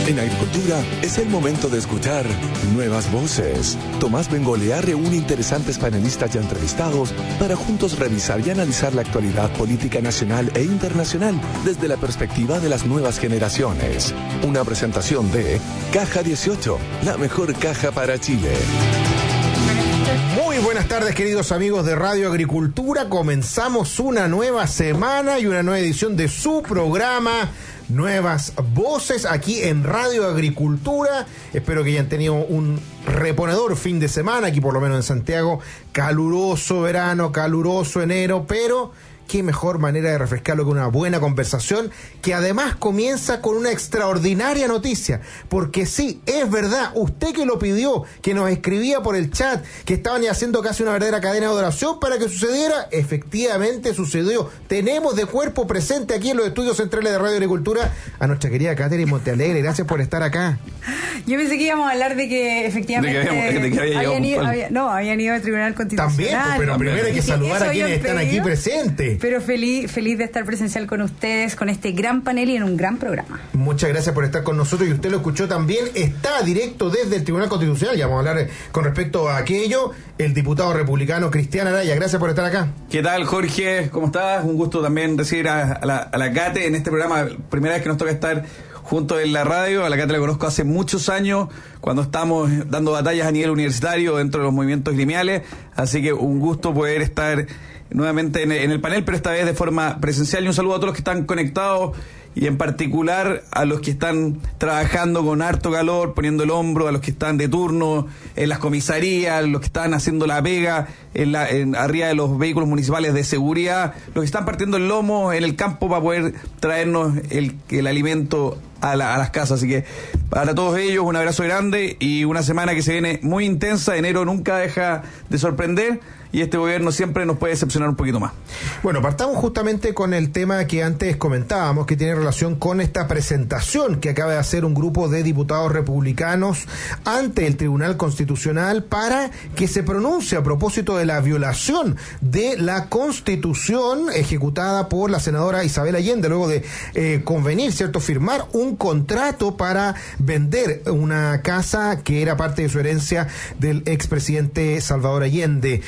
En agricultura es el momento de escuchar nuevas voces. Tomás Bengolea reúne interesantes panelistas ya entrevistados para juntos revisar y analizar la actualidad política nacional e internacional desde la perspectiva de las nuevas generaciones. Una presentación de Caja 18, la mejor caja para Chile. Muy buenas tardes, queridos amigos de Radio Agricultura. Comenzamos una nueva semana y una nueva edición de su programa Nuevas Voces aquí en Radio Agricultura. Espero que hayan tenido un reponedor fin de semana, aquí por lo menos en Santiago. Caluroso verano, caluroso enero, pero qué mejor manera de refrescarlo que una buena conversación, que además comienza con una extraordinaria noticia, porque sí, es verdad, usted que lo pidió, que nos escribía por el chat, que estaban haciendo casi una verdadera cadena de oración para que sucediera, efectivamente sucedió. Tenemos de cuerpo presente aquí en los estudios centrales de Radio Agricultura a nuestra querida Catherine Montealegre. Gracias por estar acá. Yo pensé que íbamos a hablar de que efectivamente habían ido al Tribunal Constitucional. También, pero primero hay que saludar a quienes están aquí presentes. Pero feliz de estar presencial con ustedes, con este gran panel y en un gran programa. Muchas gracias por estar con nosotros, y usted lo escuchó también, está directo desde el Tribunal Constitucional, ya vamos a hablar con respecto a aquello, el diputado republicano Cristian Araya. Gracias por estar acá. ¿Qué tal, Jorge? ¿Cómo estás? Un gusto también recibir a la Cate en este programa, primera vez que nos toca estar juntos en la radio. A la Cate la conozco hace muchos años, cuando estamos dando batallas a nivel universitario dentro de los movimientos gremiales, así que un gusto poder estar nuevamente en el panel, pero esta vez de forma presencial. Y un saludo a todos los que están conectados, y en particular a los que están trabajando con harto calor, poniendo el hombro, a los que están de turno en las comisarías, los que están haciendo la pega arriba de los vehículos municipales de seguridad, los que están partiendo el lomo en el campo para poder traernos el alimento a las casas. Así que para todos ellos un abrazo grande, y una semana que se viene muy intensa. Enero nunca deja de sorprender, y este gobierno siempre nos puede decepcionar un poquito más. Bueno, partamos justamente con el tema que antes comentábamos, que tiene relación con esta presentación que acaba de hacer un grupo de diputados republicanos ante el Tribunal Constitucional para que se pronuncie a propósito de la violación de la Constitución ejecutada por la senadora Isabel Allende, luego de convenir, ¿cierto?, firmar un contrato para vender una casa que era parte de su herencia del expresidente Salvador Allende.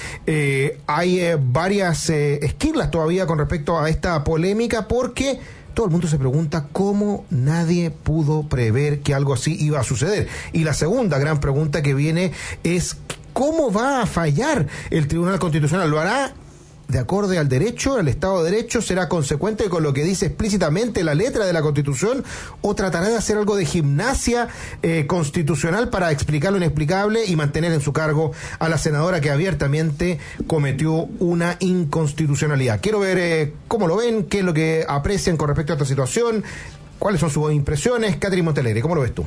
Hay varias esquirlas todavía con respecto a esta polémica, porque todo el mundo se pregunta cómo nadie pudo prever que algo así iba a suceder. Y la segunda gran pregunta que viene es ¿cómo va a fallar el Tribunal Constitucional? ¿Lo hará de acorde al derecho, al Estado de Derecho? ¿Será consecuente con lo que dice explícitamente la letra de la Constitución? ¿O tratará de hacer algo de gimnasia constitucional para explicar lo inexplicable y mantener en su cargo a la senadora que abiertamente cometió una inconstitucionalidad? Quiero ver cómo lo ven, qué es lo que aprecian con respecto a esta situación, cuáles son sus impresiones. Catherine Montealegre, ¿cómo lo ves tú?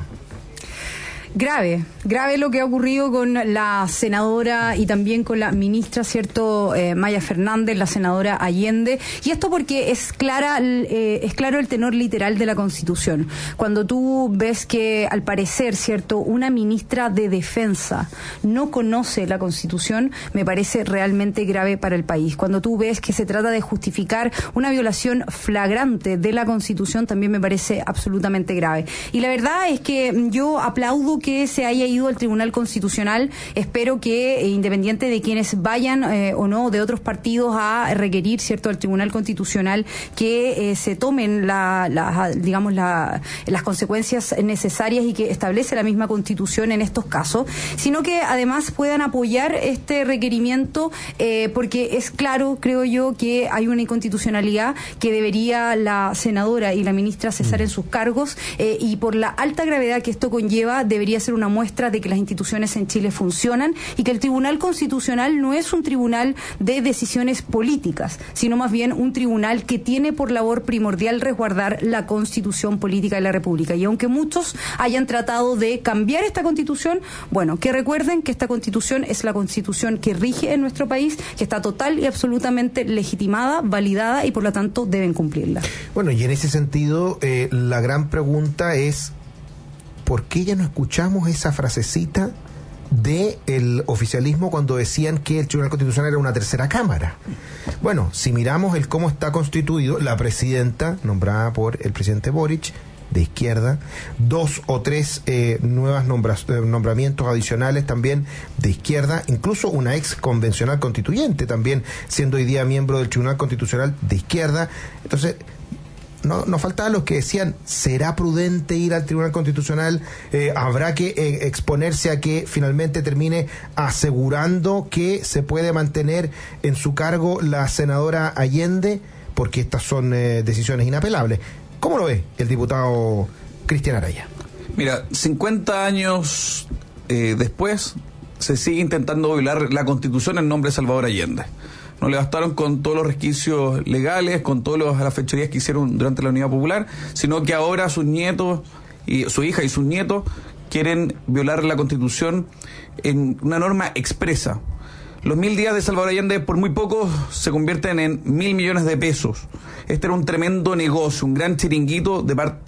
Grave lo que ha ocurrido con la senadora y también con la ministra, ¿cierto?, Maya Fernández, la senadora Allende, y esto porque es claro el tenor literal de la Constitución. Cuando tú ves que, al parecer, ¿cierto?, una ministra de Defensa no conoce la Constitución, me parece realmente grave para el país. Cuando tú ves que se trata de justificar una violación flagrante de la Constitución, también me parece absolutamente grave. Y la verdad es que yo aplaudo que se haya ido al Tribunal Constitucional. Espero que, independiente de quienes vayan o no de otros partidos a requerir, ¿cierto?, al Tribunal Constitucional, que se tomen las consecuencias necesarias y que establece la misma Constitución en estos casos, sino que además puedan apoyar este requerimiento, porque es claro, creo yo, que hay una inconstitucionalidad que debería la senadora y la ministra cesar en sus cargos, y por la alta gravedad que esto conlleva, debería ser una muestra de que las instituciones en Chile funcionan y que el Tribunal Constitucional no es un tribunal de decisiones políticas, sino más bien un tribunal que tiene por labor primordial resguardar la Constitución política de la República. Y aunque muchos hayan tratado de cambiar esta Constitución, bueno, que recuerden que esta Constitución es la Constitución que rige en nuestro país, que está total y absolutamente legitimada, validada, y por lo tanto deben cumplirla. Bueno, y en ese sentido, la gran pregunta es ¿por qué ya no escuchamos esa frasecita del oficialismo cuando decían que el Tribunal Constitucional era una tercera cámara? Bueno, si miramos el cómo está constituido, la presidenta, nombrada por el presidente Boric, de izquierda, 2 o 3 nuevos nombramientos adicionales también de izquierda, incluso una ex convencional constituyente también siendo hoy día miembro del Tribunal Constitucional de izquierda. Entonces, no faltaban los que decían, ¿será prudente ir al Tribunal Constitucional? ¿Habrá que exponerse a que finalmente termine asegurando que se puede mantener en su cargo la senadora Allende? Porque estas son decisiones inapelables. ¿Cómo lo ve el diputado Cristian Araya? Mira, 50 años después se sigue intentando violar la Constitución en nombre de Salvador Allende. No le bastaron con todos los resquicios legales, con todas las fechorías que hicieron durante la Unidad Popular, sino que ahora sus nietos, y su hija y sus nietos, quieren violar la Constitución en una norma expresa. Los 1000 días de Salvador Allende por muy poco se convierten en 1.000 millones de pesos. Este era un tremendo negocio, un gran chiringuito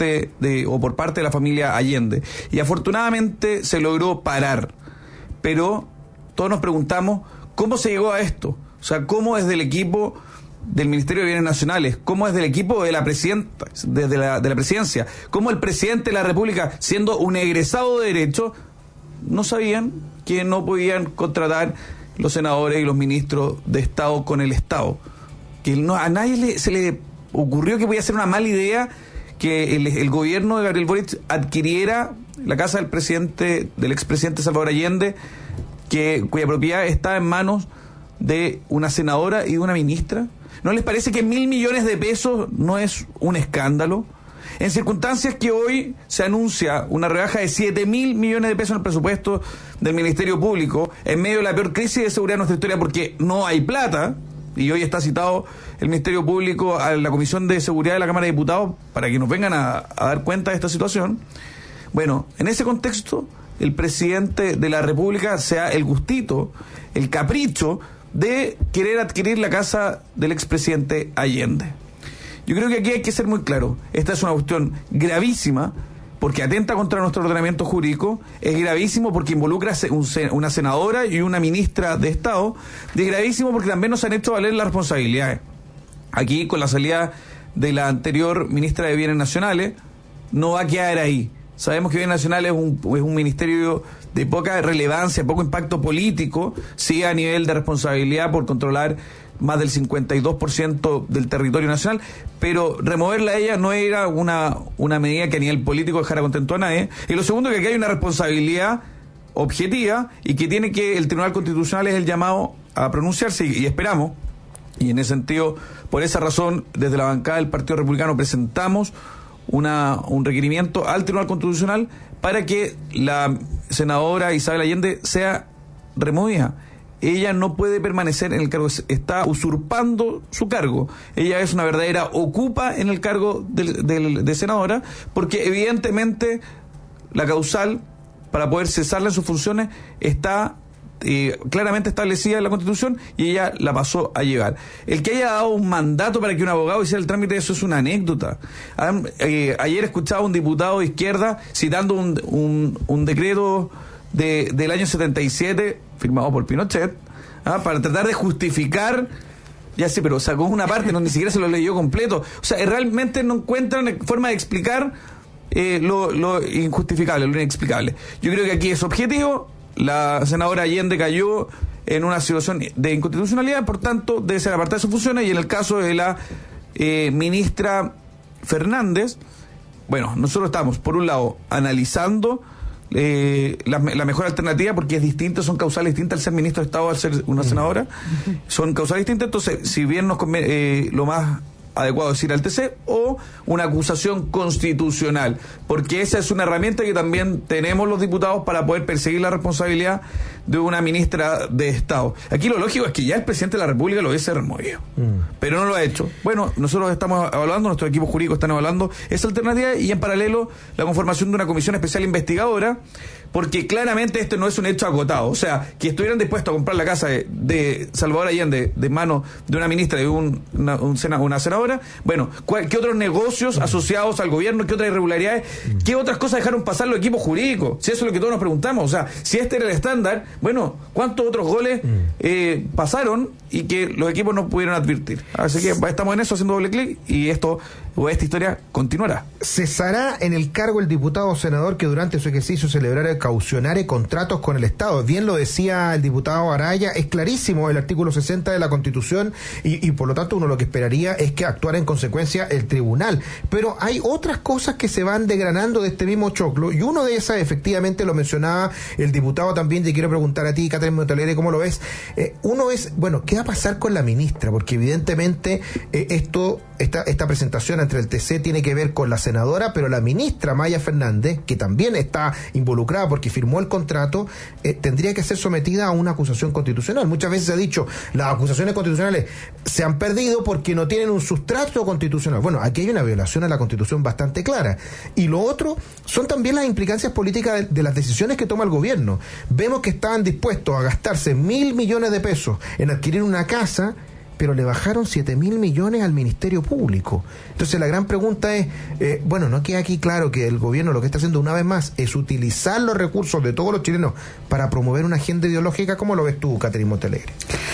por parte de la familia Allende. Y afortunadamente se logró parar. Pero todos nos preguntamos, ¿cómo se llegó a esto? O sea, ¿cómo desde el equipo del Ministerio de Bienes Nacionales, cómo desde el equipo de la presidenta, desde la presidencia, cómo el presidente de la República, siendo un egresado de Derecho, no sabían que no podían contratar los senadores y los ministros de Estado con el Estado? Que a nadie se le ocurrió que podía ser una mala idea que el gobierno de Gabriel Boric adquiriera la casa del expresidente Salvador Allende, cuya propiedad está en manos de una senadora y de una ministra. ¿No les parece que 1.000 millones de pesos no es un escándalo? En circunstancias que hoy se anuncia una rebaja de 7.000 millones de pesos en el presupuesto del Ministerio Público, en medio de la peor crisis de seguridad de nuestra historia, porque no hay plata, y hoy está citado el Ministerio Público a la Comisión de Seguridad de la Cámara de Diputados para que nos vengan a dar cuenta de esta situación. Bueno, en ese contexto, el presidente de la República se da el gustito, el capricho de querer adquirir la casa del expresidente Allende. Yo creo que aquí hay que ser muy claro. Esta es una cuestión gravísima porque atenta contra nuestro ordenamiento jurídico, es gravísimo porque involucra una senadora y una ministra de Estado, y es gravísimo porque también nos han hecho valer las responsabilidades. Aquí, con la salida de la anterior ministra de Bienes Nacionales, no va a quedar ahí. Sabemos que Bienes Nacionales es un ministerio de poca relevancia, poco impacto político, sí a nivel de responsabilidad por controlar más del 52% del territorio nacional, pero removerla a ella no era una medida que a nivel político dejara contento a nadie. Y lo segundo, que aquí hay una responsabilidad objetiva y que el Tribunal Constitucional es el llamado a pronunciarse, y esperamos, y en ese sentido, por esa razón, desde la bancada del Partido Republicano presentamos un requerimiento al Tribunal Constitucional para que la senadora Isabel Allende sea removida. Ella no puede permanecer en el cargo, está usurpando su cargo. Ella es una verdadera ocupa en el cargo de senadora, porque evidentemente la causal para poder cesarla en sus funciones está claramente establecida en la Constitución, y ella la pasó a llevar. El que haya dado un mandato para que un abogado hiciera el trámite, eso es una anécdota. Ayer escuchaba a un diputado de izquierda citando un decreto del año 77 firmado por Pinochet, para tratar de justificar, ya sé, pero sacó una parte, ni siquiera se lo leyó completo. O sea, realmente no encuentran forma de explicar lo injustificable, lo inexplicable. Yo creo que aquí es objetivo. La senadora Allende cayó en una situación de inconstitucionalidad, por tanto debe ser apartada de sus funciones. Y en el caso de la ministra Fernández, bueno, nosotros estamos, por un lado, analizando la mejor alternativa, porque es distinto, son causales distintas al ser ministro de Estado, al ser una senadora, son causales distintas. Entonces, si bien nos conviene, lo más adecuado es ir al TC o una acusación constitucional, porque esa es una herramienta que también tenemos los diputados para poder perseguir la responsabilidad de una ministra de Estado. Aquí lo lógico es que ya el presidente de la República lo hubiese removido, pero no lo ha hecho. Bueno, nosotros estamos evaluando, nuestro equipo jurídico están evaluando esa alternativa, y en paralelo la conformación de una comisión especial investigadora, porque claramente este no es un hecho acotado. O sea, que estuvieran dispuestos a comprar la casa de Salvador Allende de mano de una ministra y una senadora. Bueno, ¿qué otros negocios asociados al gobierno? ¿Qué otras irregularidades? ¿Qué otras cosas dejaron pasar los equipos jurídicos? Si eso es lo que todos nos preguntamos. O sea, si este era el estándar, bueno, ¿cuántos otros goles pasaron y que los equipos no pudieron advertir? Así que estamos en eso, haciendo doble clic, y esto o esta historia continuará. Cesará en el cargo el diputado o senador que durante su ejercicio celebrara o caucionare contratos con el Estado. Bien lo decía el diputado Araya, es clarísimo el artículo 60 de la Constitución y por lo tanto uno lo que esperaría es que actuara en consecuencia el tribunal. Pero hay otras cosas que se van desgranando de este mismo choclo y uno de esas efectivamente lo mencionaba el diputado también. Te quiero preguntar a ti, Catherine Montalegre, ¿cómo lo ves? Uno es, bueno, ¿qué va a pasar con la ministra? Porque evidentemente esta presentación entre el TC tiene que ver con la senadora, pero la ministra Maya Fernández, que también está involucrada porque firmó el contrato, tendría que ser sometida a una acusación constitucional. Muchas veces se ha dicho, las acusaciones constitucionales se han perdido porque no tienen un sustrato constitucional. Bueno, aquí hay una violación a la Constitución bastante clara. Y lo otro son también las implicancias políticas de las decisiones que toma el gobierno. Vemos que estaban dispuestos a gastarse 1.000 millones de pesos en adquirir una casa, pero le bajaron 7.000 millones al Ministerio Público. Entonces la gran pregunta es, no queda aquí claro que el gobierno lo que está haciendo una vez más es utilizar los recursos de todos los chilenos para promover una agenda ideológica. ¿Cómo lo ves tú, Catherine Montalegre?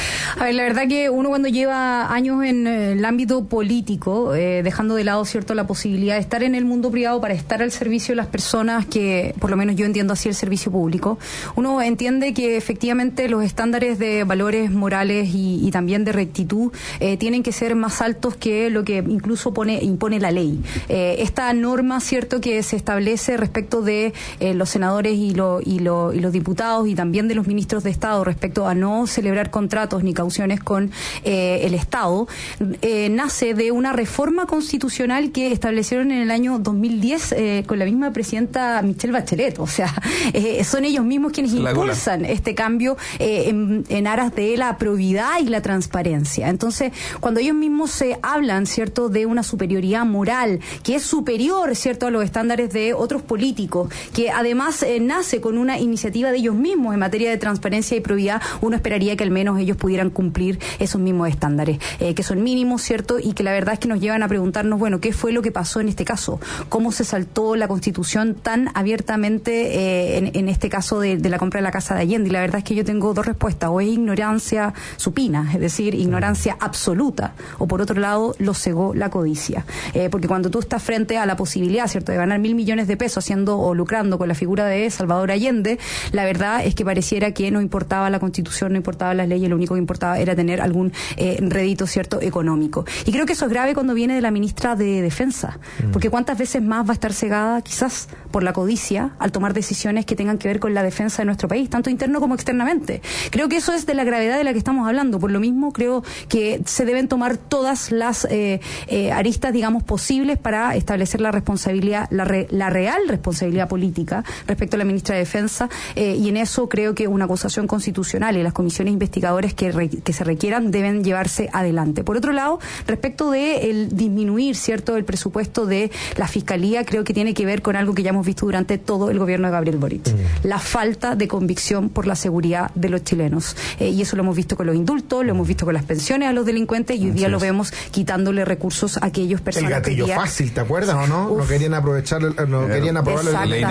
A ver, la verdad que uno cuando lleva años en el ámbito político, dejando de lado, cierto, la posibilidad de estar en el mundo privado para estar al servicio de las personas que, por lo menos yo entiendo así el servicio público, uno entiende que efectivamente los estándares de valores morales y también de rectitud tienen que ser más altos que lo que incluso impone la ley. Esta norma, cierto, que se establece respecto de los senadores y los diputados y también de los ministros de Estado respecto a no celebrar contratos ni cauciones con el Estado, nace de una reforma constitucional que establecieron en el año 2010 con la misma presidenta Michelle Bachelet. O sea, son ellos mismos quienes impulsan este cambio en aras de la probidad y la transparencia. Entonces, cuando ellos mismos se hablan, cierto, de una superioridad moral que es superior, cierto, a los estándares de otros políticos, que además nace con una iniciativa de ellos mismos en materia de transparencia y probidad, uno esperaría que al menos ellos pudieran cumplir esos mismos estándares, que son mínimos, cierto, y que la verdad es que nos llevan a preguntarnos, bueno, ¿qué fue lo que pasó en este caso? ¿Cómo se saltó la Constitución tan abiertamente en este caso de la compra de la Casa de Allende? Y la verdad es que yo tengo dos respuestas: o es ignorancia supina, es decir, ignorancia absoluta, o por otro lado lo cegó la codicia, porque cuando tú estás frente a la posibilidad, cierto, de ganar 1.000 millones de pesos haciendo o lucrando con la figura de Salvador Allende, la verdad es que pareciera que no importaba la Constitución, no importaba las leyes, lo único que importaba era tener algún rédito, cierto, económico. Y creo que eso es grave cuando viene de la ministra de Defensa, porque cuántas veces más va a estar cegada quizás por la codicia al tomar decisiones que tengan que ver con la defensa de nuestro país, tanto interno como externamente. Creo que eso es de la gravedad de la que estamos hablando. Por lo mismo creo que se deben tomar todas las aristas, digamos, posibles para establecer la responsabilidad, la real responsabilidad política respecto a la ministra de Defensa, y en eso creo que una acusación constitucional y las comisiones investigadoras que se requieran deben llevarse adelante. Por otro lado, respecto de el disminuir, cierto, el presupuesto de la Fiscalía, creo que tiene que ver con algo que ya hemos visto durante todo el gobierno de Gabriel Boric, la falta de convicción por la seguridad de los chilenos, y eso lo hemos visto con los indultos, lo hemos visto con las pensiones a los delincuentes, y hoy día lo vemos quitándole recursos a aquellos personas. El gatillo fácil, ¿te acuerdas o no? No querían aprovechar, no querían aprobar la ley.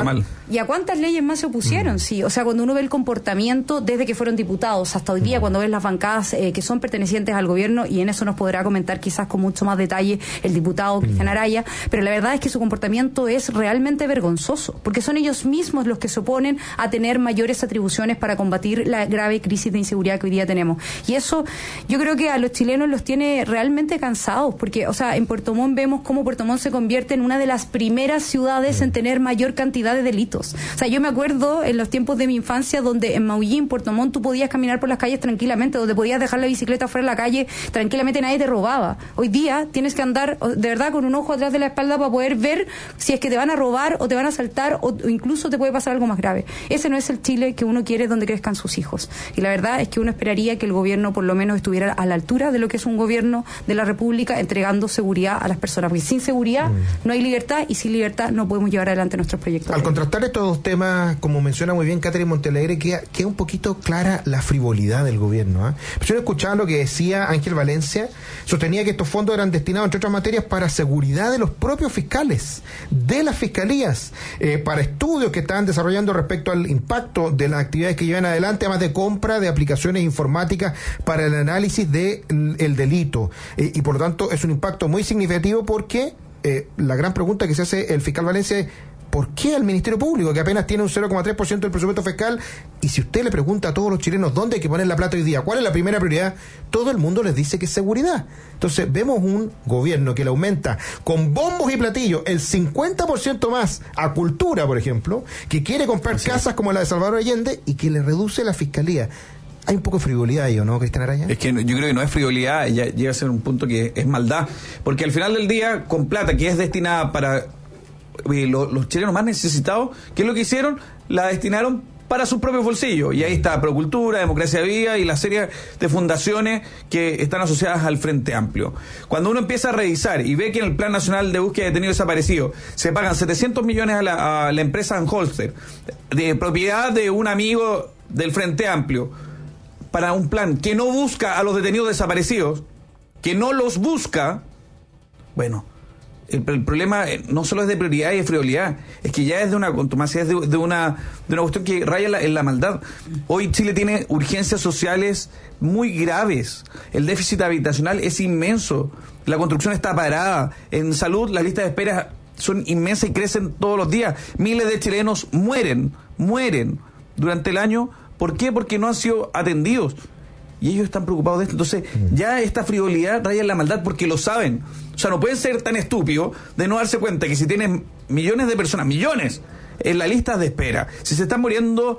¿Y a cuántas leyes más se opusieron? Sí, o sea, cuando uno ve el comportamiento desde que fueron diputados hasta hoy día, cuando ves las bancadas que son pertenecientes al gobierno, y en eso nos podrá comentar quizás con mucho más detalle el diputado Cristian Araya, pero la verdad es que su comportamiento es realmente vergonzoso, porque son ellos mismos los que se oponen a tener mayores atribuciones para combatir la grave crisis de inseguridad que hoy día tenemos. Y eso yo creo que a los chilenos los tiene realmente cansados, porque, o sea, en Puerto Montt vemos cómo Puerto Montt se convierte en una de las primeras ciudades en tener mayor cantidad de delitos. O sea, yo me acuerdo en los tiempos de mi infancia donde en Maullín, Puerto Montt, tú podías caminar por las calles tranquilamente, donde podías dejar la bicicleta fuera de la calle tranquilamente, nadie te robaba. Hoy día tienes que andar de verdad con un ojo atrás de la espalda para poder ver si es que te van a robar o te van a asaltar o incluso te puede pasar algo más grave. Ese no es el Chile que uno quiere donde crezcan sus hijos. Y la verdad es que uno esperaría que el gobierno por lo menos estuviera a la altura de lo que es un gobierno de la República, entregando seguridad a las personas, porque sin seguridad no hay libertad, y sin libertad no podemos llevar adelante nuestros proyectos. Al contrastar estos dos temas, como menciona muy bien Catherine Montalegre, queda un poquito clara la frivolidad del gobierno, ¿eh? Pues yo escuchaba lo que decía Ángel Valencia, sostenía que estos fondos eran destinados, entre otras materias, para seguridad de los propios fiscales, de las fiscalías, para estudios que estaban desarrollando respecto al impacto de las actividades que llevan adelante, además de compra de aplicaciones informáticas para el análisis análisis del delito. Y por lo tanto es un impacto muy significativo porque la gran pregunta que se hace el fiscal Valencia es ¿por qué al Ministerio Público, que apenas tiene un 0,3% del presupuesto fiscal? Y si usted le pregunta a todos los chilenos dónde hay que poner la plata hoy día, cuál es la primera prioridad, todo el mundo les dice que es seguridad. Entonces vemos un gobierno que le aumenta con bombos y platillos el 50% más a cultura, por ejemplo, que quiere comprar casas como la de Salvador Allende y que le reduce la fiscalía. Hay un poco de frivolidad ahí, ¿o no, Cristian Araya? Es que yo creo que no es frivolidad, ya llega a ser un punto que es maldad, porque al final del día, con plata que es destinada para los chilenos más necesitados, ¿qué es lo que hicieron? La destinaron para sus propios bolsillos, y ahí está Procultura, Democracia Viva y la serie de fundaciones que están asociadas al Frente Amplio. Cuando uno empieza a revisar y ve que en el Plan Nacional de Búsqueda de Detenidos Desaparecidos se pagan 700 millones a la empresa Anholster, de propiedad de un amigo del Frente Amplio, para un plan que no busca a los detenidos desaparecidos, que no los busca, bueno, el problema no solo es de prioridad y de frivolidad, es que ya es de una contumacia, es de una cuestión que raya en la maldad. Hoy Chile tiene urgencias sociales muy graves, el déficit habitacional es inmenso, la construcción está parada, en salud las listas de espera son inmensas y crecen todos los días, miles de chilenos mueren durante el año. ¿Por qué? Porque no han sido atendidos. Y ellos están preocupados de esto. Entonces, ya esta frivolidad raya en la maldad porque lo saben. O sea, no pueden ser tan estúpidos de no darse cuenta que si tienen millones de personas, millones, en la lista de espera, si se están muriendo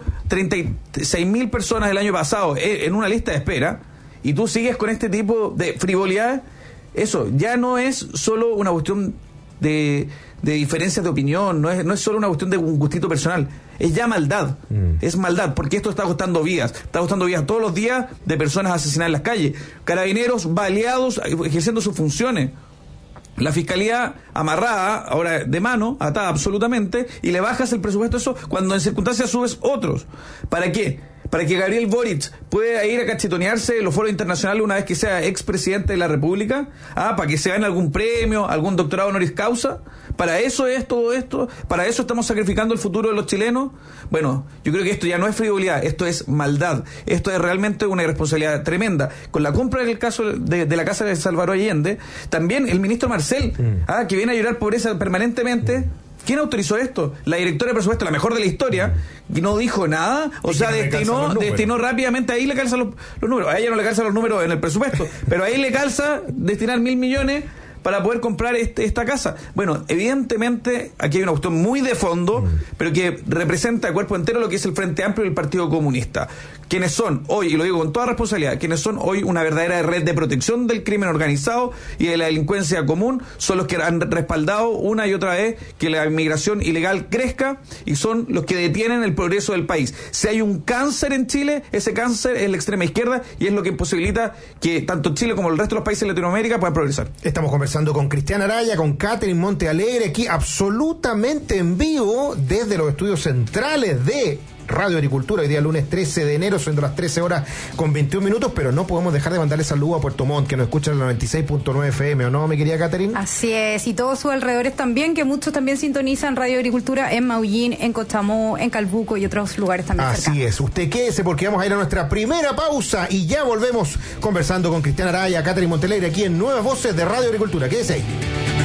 36.000 personas el año pasado en una lista de espera, y tú sigues con este tipo de frivolidad, eso ya no es solo una cuestión de diferencias de opinión, no es solo una cuestión de un gustito personal, es ya maldad, es maldad, porque esto está costando vidas todos los días de personas asesinadas en las calles, carabineros baleados ejerciendo sus funciones, la fiscalía amarrada, ahora de mano, atada absolutamente, y le bajas el presupuesto a eso cuando en circunstancias subes otros. ¿Para qué? Para que Gabriel Boric pueda ir a cachetonearse en los foros internacionales una vez que sea expresidente de la República, para que se gane algún premio, algún doctorado honoris causa. Para eso es todo esto, para eso estamos sacrificando el futuro de los chilenos. Bueno, yo creo que esto ya no es frivolidad, esto es maldad, esto es realmente una irresponsabilidad tremenda. Con la compra del caso de la casa de Salvador Allende, también el ministro Marcel, que viene a llorar pobreza permanentemente. ¿Quién autorizó esto? La directora de presupuesto, la mejor de la historia, y no dijo nada, o sea, destinó rápidamente, ahí le calzan los números, a ella no le calzan los números en el presupuesto, pero ahí le calza destinar 1.000 millones para poder comprar esta casa. Bueno, evidentemente aquí hay una cuestión muy de fondo, pero que representa el cuerpo entero lo que es el Frente Amplio y el Partido Comunista, quienes son hoy, y lo digo con toda responsabilidad, quienes son hoy una verdadera red de protección del crimen organizado y de la delincuencia común, son los que han respaldado una y otra vez que la inmigración ilegal crezca, y son los que detienen el progreso del país. Si hay un cáncer en Chile, ese cáncer es la extrema izquierda, y es lo que imposibilita que tanto Chile como el resto de los países de Latinoamérica puedan progresar. Estamos conversando con Cristian Araya, con Catherine Montealegre, aquí absolutamente en vivo desde los estudios centrales de Radio Agricultura, hoy día lunes 13 de enero, siendo las 13 horas con 21 minutos, pero no podemos dejar de mandarle saludos a Puerto Montt, que nos escuchan en el 96.9 FM, ¿o no, mi querida Catherine? Así es, y todos sus alrededores también, que muchos también sintonizan Radio Agricultura en Maullín, en Cochamó, en Calbuco y otros lugares también Así cerca. es, usted quédese porque vamos a ir a nuestra primera pausa y ya volvemos conversando con Cristian Araya, Catherine Montealegre, aquí en Nuevas Voces de Radio Agricultura. Quédese ahí.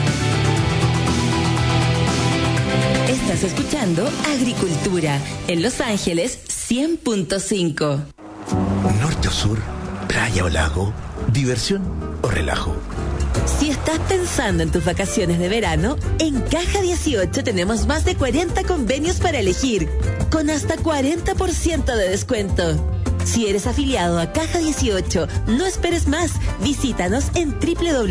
Estás escuchando Agricultura en Los Ángeles 100.5. Norte o sur, playa o lago, diversión o relajo. Si estás pensando en tus vacaciones de verano, en Caja 18 tenemos más de 40 convenios para elegir, con hasta 40% de descuento. Si eres afiliado a Caja 18, no esperes más. Visítanos en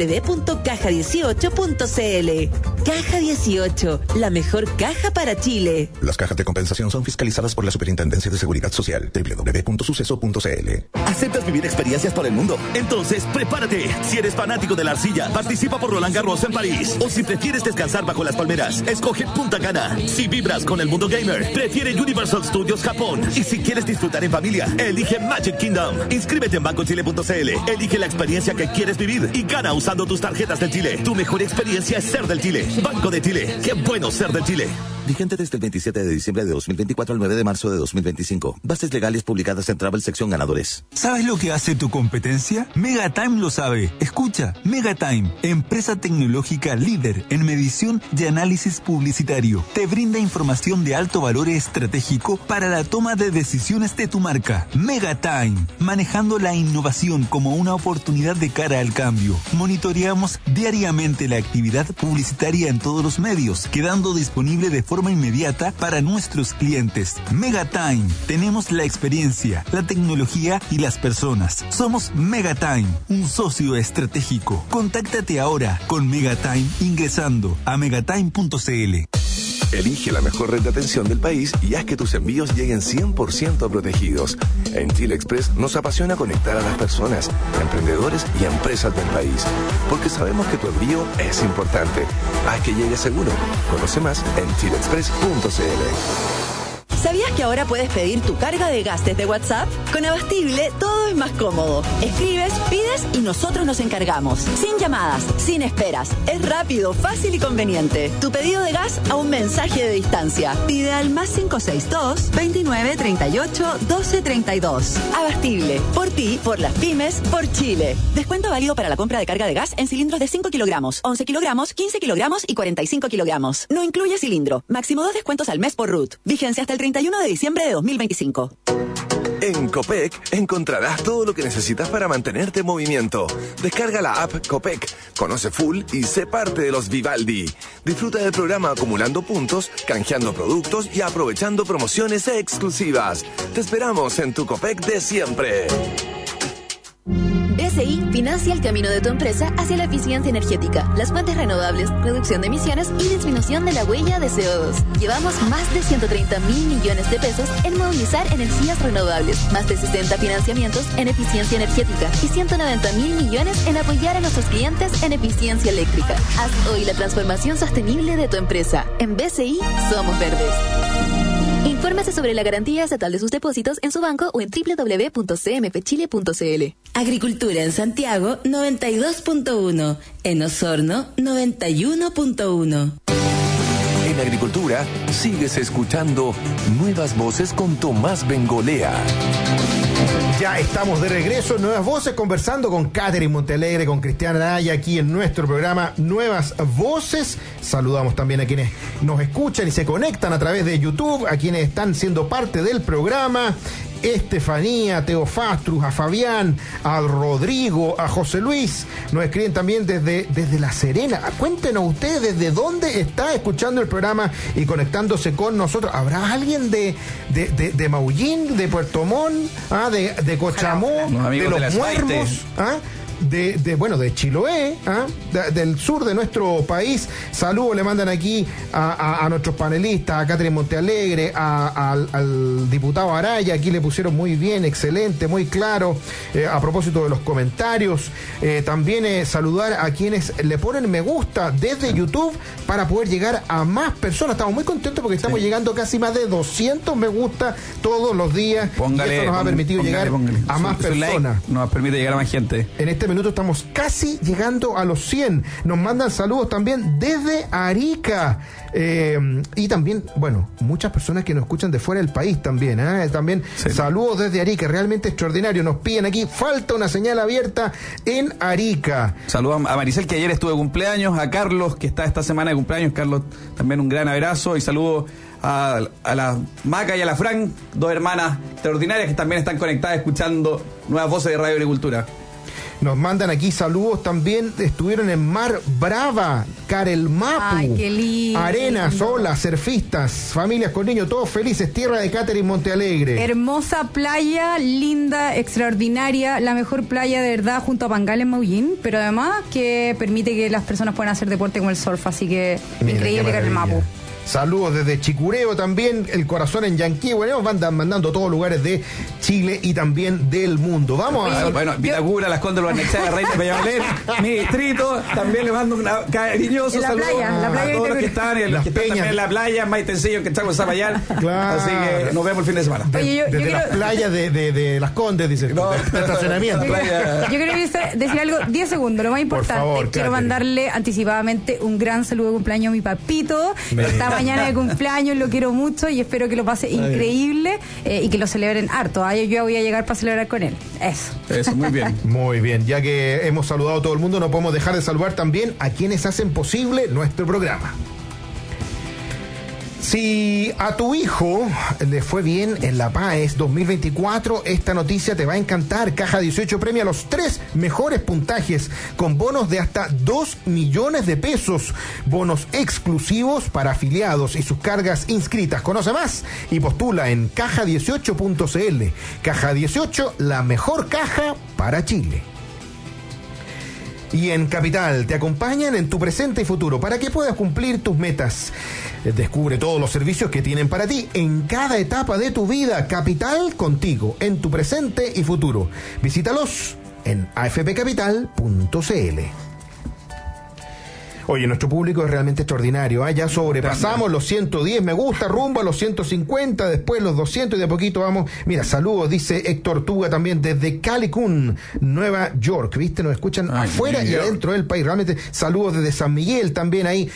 www.caja18.cl. Caja 18, la mejor caja para Chile. Las cajas de compensación son fiscalizadas por la Superintendencia de Seguridad Social. www.suceso.cl. ¿Aceptas vivir experiencias por el mundo? Entonces, prepárate. Si eres fanático de la arcilla, participa por Roland Garros en París. O si prefieres descansar bajo las palmeras, escoge Punta Cana. Si vibras con el mundo gamer, prefiere Universal Studios Japón. Y si quieres disfrutar en familia, elige Magic Kingdom. Inscríbete en bancochile.cl. Elige la experiencia que quieres vivir y gana usando tus tarjetas del Chile. Tu mejor experiencia es ser del Chile. Banco de Chile. Qué bueno ser del Chile. Vigente desde el 27 de diciembre de 2024 al 9 de marzo de 2025. Bases legales publicadas en Travel sección ganadores. ¿Sabes lo que hace tu competencia? Megatime lo sabe. Escucha, Megatime, empresa tecnológica líder en medición y análisis publicitario. Te brinda información de alto valor estratégico para la toma de decisiones de tu marca. Megatime, manejando la innovación como una oportunidad de cara al cambio. Monitoreamos diariamente la actividad publicitaria en todos los medios, quedando disponible de forma inmediata para nuestros clientes. Megatime, tenemos la experiencia, la tecnología y las personas. Somos Megatime, un socio estratégico. Contáctate ahora con Megatime ingresando a megatime.cl. Elige la mejor red de atención del país y haz que tus envíos lleguen 100% protegidos. En Chile Express nos apasiona conectar a las personas, emprendedores y empresas del país, porque sabemos que tu envío es importante. Haz que llegue seguro. Conoce más en chileexpress.cl. ¿Sabías que ahora puedes pedir tu carga de gas desde WhatsApp? Con Abastible todo es más cómodo. Escribes, pides y nosotros nos encargamos. Sin llamadas, sin esperas. Es rápido, fácil y conveniente. Tu pedido de gas a un mensaje de distancia. Pide al +562 29 38 12 32. Abastible. Por ti, por las pymes, por Chile. Descuento válido para la compra de carga de gas en cilindros de 5 kilogramos, 11 kilogramos, 15 kilogramos y 45 kilogramos. No incluye cilindro. Máximo 2 descuentos al mes por RUT. Vigencia hasta el 31 de diciembre de 2025. En Copec encontrarás todo lo que necesitas para mantenerte en movimiento. Descarga la app Copec, conoce full y sé parte de los Vivaldi. Disfruta del programa acumulando puntos, canjeando productos y aprovechando promociones exclusivas. Te esperamos en tu Copec de siempre. BCI financia el camino de tu empresa hacia la eficiencia energética, las fuentes renovables, reducción de emisiones y disminución de la huella de CO2. Llevamos más de 130.000 millones de pesos en movilizar energías renovables, más de 60 financiamientos en eficiencia energética y 190.000 millones en apoyar a nuestros clientes en eficiencia eléctrica. Haz hoy la transformación sostenible de tu empresa. En BCI somos verdes. Infórmese sobre la garantía estatal de sus depósitos en su banco o en www.cmfchile.cl. Agricultura en Santiago 92.1, en Osorno 91.1. En Agricultura sigues escuchando Nuevas Voces con Tomás Bengolea. Ya estamos de regreso, Nuevas Voces, conversando con Catherine Montealegre, con Cristiana Araya, aquí en nuestro programa Nuevas Voces. Saludamos también a quienes nos escuchan y se conectan a través de YouTube, a quienes están siendo parte del programa. Estefanía, Teofastrus, a Fabián, a Rodrigo, a José Luis. Nos escriben también desde La Serena. Cuéntenos ustedes desde dónde está escuchando el programa y conectándose con nosotros. ¿Habrá alguien de Maullín, de Puerto Montt, de Cochamó, de Los Muermos? De Chiloé, del sur de nuestro país? Saludos le mandan aquí a nuestros panelistas, a Catherine Montealegre, al diputado Araya. Aquí le pusieron muy bien, excelente, muy claro, a propósito de los comentarios. También saludar a quienes le ponen me gusta desde YouTube para poder llegar a más personas. Estamos muy contentos porque estamos llegando casi más de 200 me gusta todos los días. Y eso nos ha permitido llegar a más personas. Nos permite llegar a más gente. En este minuto estamos casi llegando a los 100. Nos mandan saludos también desde Arica. Y también, muchas personas que nos escuchan de fuera del país también. También sí. Saludos desde Arica, realmente extraordinario. Nos piden aquí, falta una señal abierta en Arica. Saludos a Maricel, que ayer estuvo de cumpleaños, a Carlos, que está esta semana de cumpleaños. Carlos, también un gran abrazo y saludos a la Maca y a la Fran, dos hermanas extraordinarias que también están conectadas escuchando Nuevas Voces de Radio Agricultura. Nos mandan aquí saludos también. Estuvieron en Mar Brava, Carelmapu. Ay, qué lindo. Arenas, olas, surfistas, familias con niños, todos felices. Tierra de Catherine Montealegre. Hermosa playa, linda, extraordinaria. La mejor playa de verdad junto a Pangal en Maullín. Pero además que permite que las personas puedan hacer deporte como el surf. Así que increíble Carelmapu. Saludos desde Chicureo también, el corazón en Yanquihue. Bueno, van mandando a todos lugares de Chile y también del mundo. Vamos a... Vitacura, Las Condes, Luanexá, Reina, Peñalolén, mi distrito. También le mando un cariñoso saludo a todos los que están, que están también en la playa, Maitencillo, que está con Zapayal. Claro. Así que nos vemos el fin de semana. Desde las playas de Las Condes, dice. No, de estacionamiento. Yo quiero decir algo, 10 segundos, lo más importante. Por favor, quiero mandarle anticipadamente un gran saludo de cumpleaños a mi papito. Estamos mañana de cumpleaños, lo quiero mucho y espero que lo pase increíble y que lo celebren harto. Yo voy a llegar para celebrar con él. Eso, muy bien. Muy bien, ya que hemos saludado a todo el mundo, no podemos dejar de saludar también a quienes hacen posible nuestro programa. Si a tu hijo le fue bien en la PAES 2024, esta noticia te va a encantar. Caja 18 premia los 3 mejores puntajes con bonos de hasta 2 millones de pesos. Bonos exclusivos para afiliados y sus cargas inscritas. Conoce más y postula en caja18.cl. Caja 18, la mejor caja para Chile. Y en Capital te acompañan en tu presente y futuro para que puedas cumplir tus metas. Descubre todos los servicios que tienen para ti en cada etapa de tu vida. Capital contigo en tu presente y futuro. Visítalos en afpcapital.cl. Oye, nuestro público es realmente extraordinario. Ya sobrepasamos los 110 me gusta, rumbo a los 150, después los 200 y de a poquito vamos. Mira, saludos, dice Héctor Tuga también desde Calicún, Nueva York. ¿Viste? Nos escuchan afuera y adentro del país. Realmente, saludos desde San Miguel también ahí.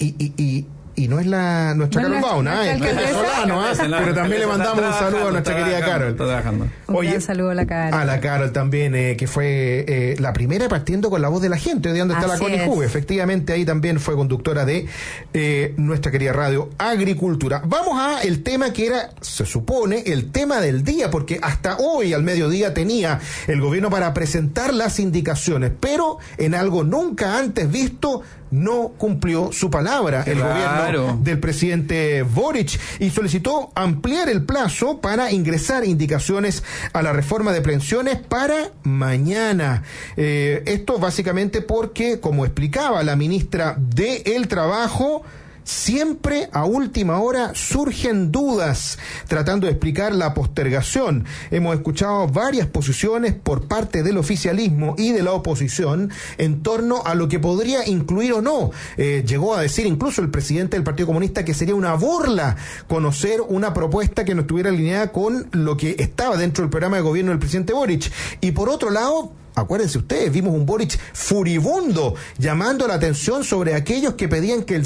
Y no es nuestra Carol Bauna, es venezolano, pero también le mandamos un saludo a nuestra querida Carol. Oye, un saludo a la Carol. A la Carol también, que fue la primera partiendo con La Voz de la Gente, hoy donde está la Connie Juve. Efectivamente, ahí también fue conductora de nuestra querida radio Agricultura. Vamos a el tema que era, se supone, el tema del día, porque hasta hoy al mediodía tenía el gobierno para presentar las indicaciones, pero en algo nunca antes visto, no cumplió su palabra el gobierno del presidente Boric y solicitó ampliar el plazo para ingresar indicaciones a la reforma de pensiones para mañana. Esto básicamente porque, como explicaba la ministra del Trabajo, siempre a última hora surgen dudas tratando de explicar la postergación. Hemos escuchado varias posiciones por parte del oficialismo y de la oposición en torno a lo que podría incluir o no. Llegó a decir incluso el presidente del Partido Comunista que sería una burla conocer una propuesta que no estuviera alineada con lo que estaba dentro del programa de gobierno del presidente Boric. Y por otro lado, acuérdense ustedes, vimos un Boric furibundo llamando la atención sobre aquellos que pedían que el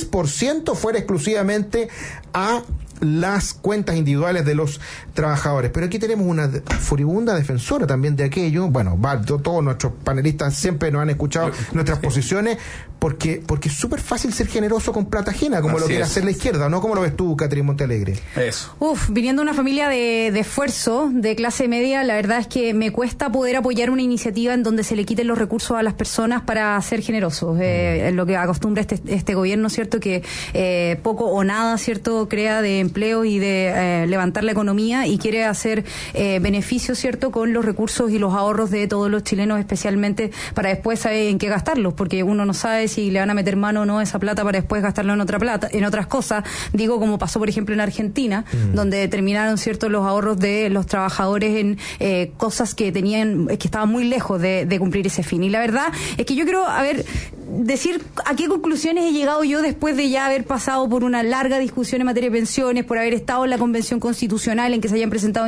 6% fuera exclusivamente a las cuentas individuales de los trabajadores. Pero aquí tenemos una furibunda defensora también de aquello. Bueno, todos nuestros panelistas siempre nos han escuchado nuestras posiciones, porque es súper fácil ser generoso con plata ajena, como lo quiere hacer la izquierda, ¿no? ¿Cómo lo ves tú, Catherine Montealegre? Eso. Viniendo de una familia de esfuerzo, de clase media, la verdad es que me cuesta poder apoyar una iniciativa en donde se le quiten los recursos a las personas para ser generosos. Es lo que acostumbra este gobierno, ¿cierto? Que poco o nada, ¿cierto? Crea de empleo y de levantar la economía y quiere hacer beneficios, ¿cierto? Con los recursos y los ahorros de todos los chilenos, especialmente para después saber en qué gastarlos, porque uno no sabe si le van a meter mano o no esa plata para después gastarlo en otras cosas. Digo, como pasó, por ejemplo, en Argentina, donde terminaron, ¿cierto?, los ahorros de los trabajadores en cosas que estaban muy lejos de cumplir ese fin. Y la verdad es que yo quiero, decir a qué conclusiones he llegado yo después de ya haber pasado por una larga discusión en materia de pensiones, por haber estado en la Convención Constitucional en que se hayan presentado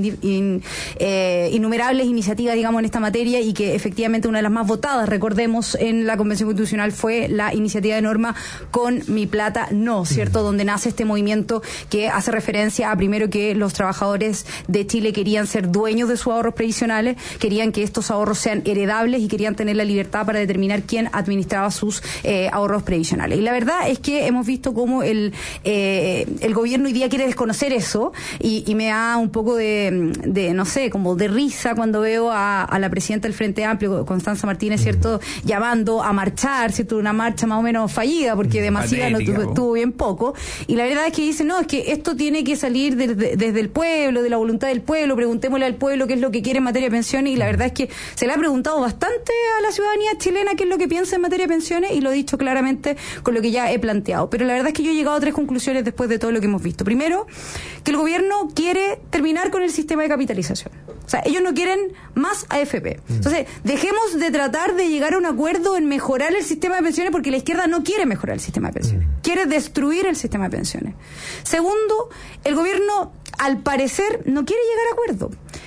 innumerables iniciativas, digamos, en esta materia, y que efectivamente una de las más votadas, recordemos, en la Convención Constitucional fue la iniciativa de norma Con mi plata no, ¿cierto? Donde nace este movimiento que hace referencia a, primero, que los trabajadores de Chile querían ser dueños de sus ahorros previsionales, querían que estos ahorros sean heredables y querían tener la libertad para determinar quién administraba sus ahorros previsionales. Y la verdad es que hemos visto cómo el gobierno hoy día quiere desconocer eso, y me da un poco de no sé, como de risa cuando veo a la presidenta del Frente Amplio, Constanza Martínez, ¿cierto?, llamando a marchar, ¿cierto?, una marcha más o menos fallida, porque demasiado no tuvo bien poco. Y la verdad es que dicen, no, es que esto tiene que salir desde el pueblo, de la voluntad del pueblo, preguntémosle al pueblo qué es lo que quiere en materia de pensiones, y la verdad es que se le ha preguntado bastante a la ciudadanía chilena qué es lo que piensa en materia de pensiones, y lo he dicho claramente con lo que ya he planteado. Pero la verdad es que yo he llegado a 3 conclusiones después de todo lo que hemos visto. Primero, que el gobierno quiere terminar con el sistema de capitalización. O sea, ellos no quieren más AFP. Entonces, dejemos de tratar de llegar a un acuerdo en mejorar el sistema de pensiones, porque la izquierda no quiere mejorar el sistema de pensiones. Quiere destruir el sistema de pensiones. Segundo, el gobierno, al parecer, no quiere llegar a acuerdo.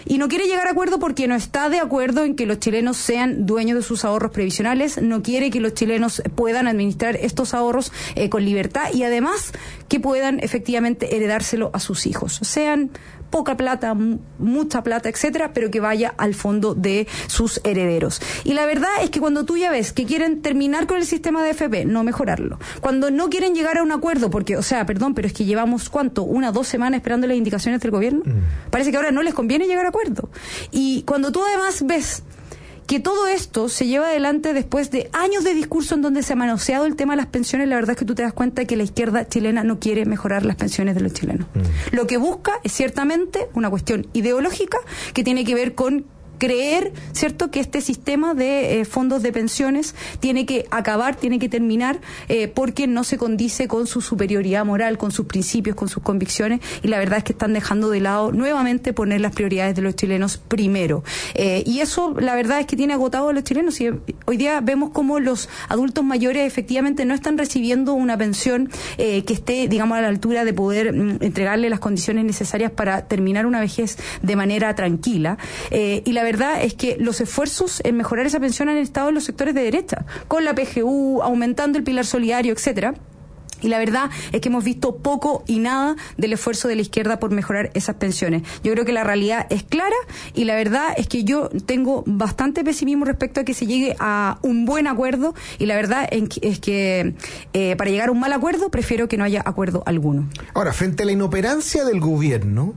Y no quiere llegar a acuerdo porque no está de acuerdo en que los chilenos sean dueños de sus ahorros previsionales, no quiere que los chilenos puedan administrar estos ahorros con libertad y además que puedan efectivamente heredárselo a sus hijos, sean poca plata, mucha plata, etcétera, pero que vaya al fondo de sus herederos. Y la verdad es que cuando tú ya ves que quieren terminar con el sistema de AFP, no mejorarlo, cuando no quieren llegar a un acuerdo, porque, o sea, perdón, pero es que llevamos, ¿cuánto? 1 o 2 semanas esperando las indicaciones del gobierno. Parece que ahora no les conviene llegar a acuerdo. Y cuando tú además ves que todo esto se lleva adelante después de años de discurso en donde se ha manoseado el tema de las pensiones, la verdad es que tú te das cuenta que la izquierda chilena no quiere mejorar las pensiones de los chilenos. Lo que busca es ciertamente una cuestión ideológica que tiene que ver con creer, ¿cierto?, que este sistema de fondos de pensiones tiene que acabar, tiene que terminar, porque no se condice con su superioridad moral, con sus principios, con sus convicciones, y la verdad es que están dejando de lado nuevamente poner las prioridades de los chilenos primero. Y eso, la verdad es que tiene agotado a los chilenos, y hoy día vemos como los adultos mayores efectivamente no están recibiendo una pensión que esté, digamos, a la altura de poder entregarle las condiciones necesarias para terminar una vejez de manera tranquila. Y la verdad es que los esfuerzos en mejorar esa pensión han estado en los sectores de derecha, con la PGU, aumentando el pilar solidario, etcétera. Y la verdad es que hemos visto poco y nada del esfuerzo de la izquierda por mejorar esas pensiones. Yo creo que la realidad es clara y la verdad es que yo tengo bastante pesimismo respecto a que se llegue a un buen acuerdo, y la verdad es que para llegar a un mal acuerdo prefiero que no haya acuerdo alguno. Ahora, frente a la inoperancia del gobierno,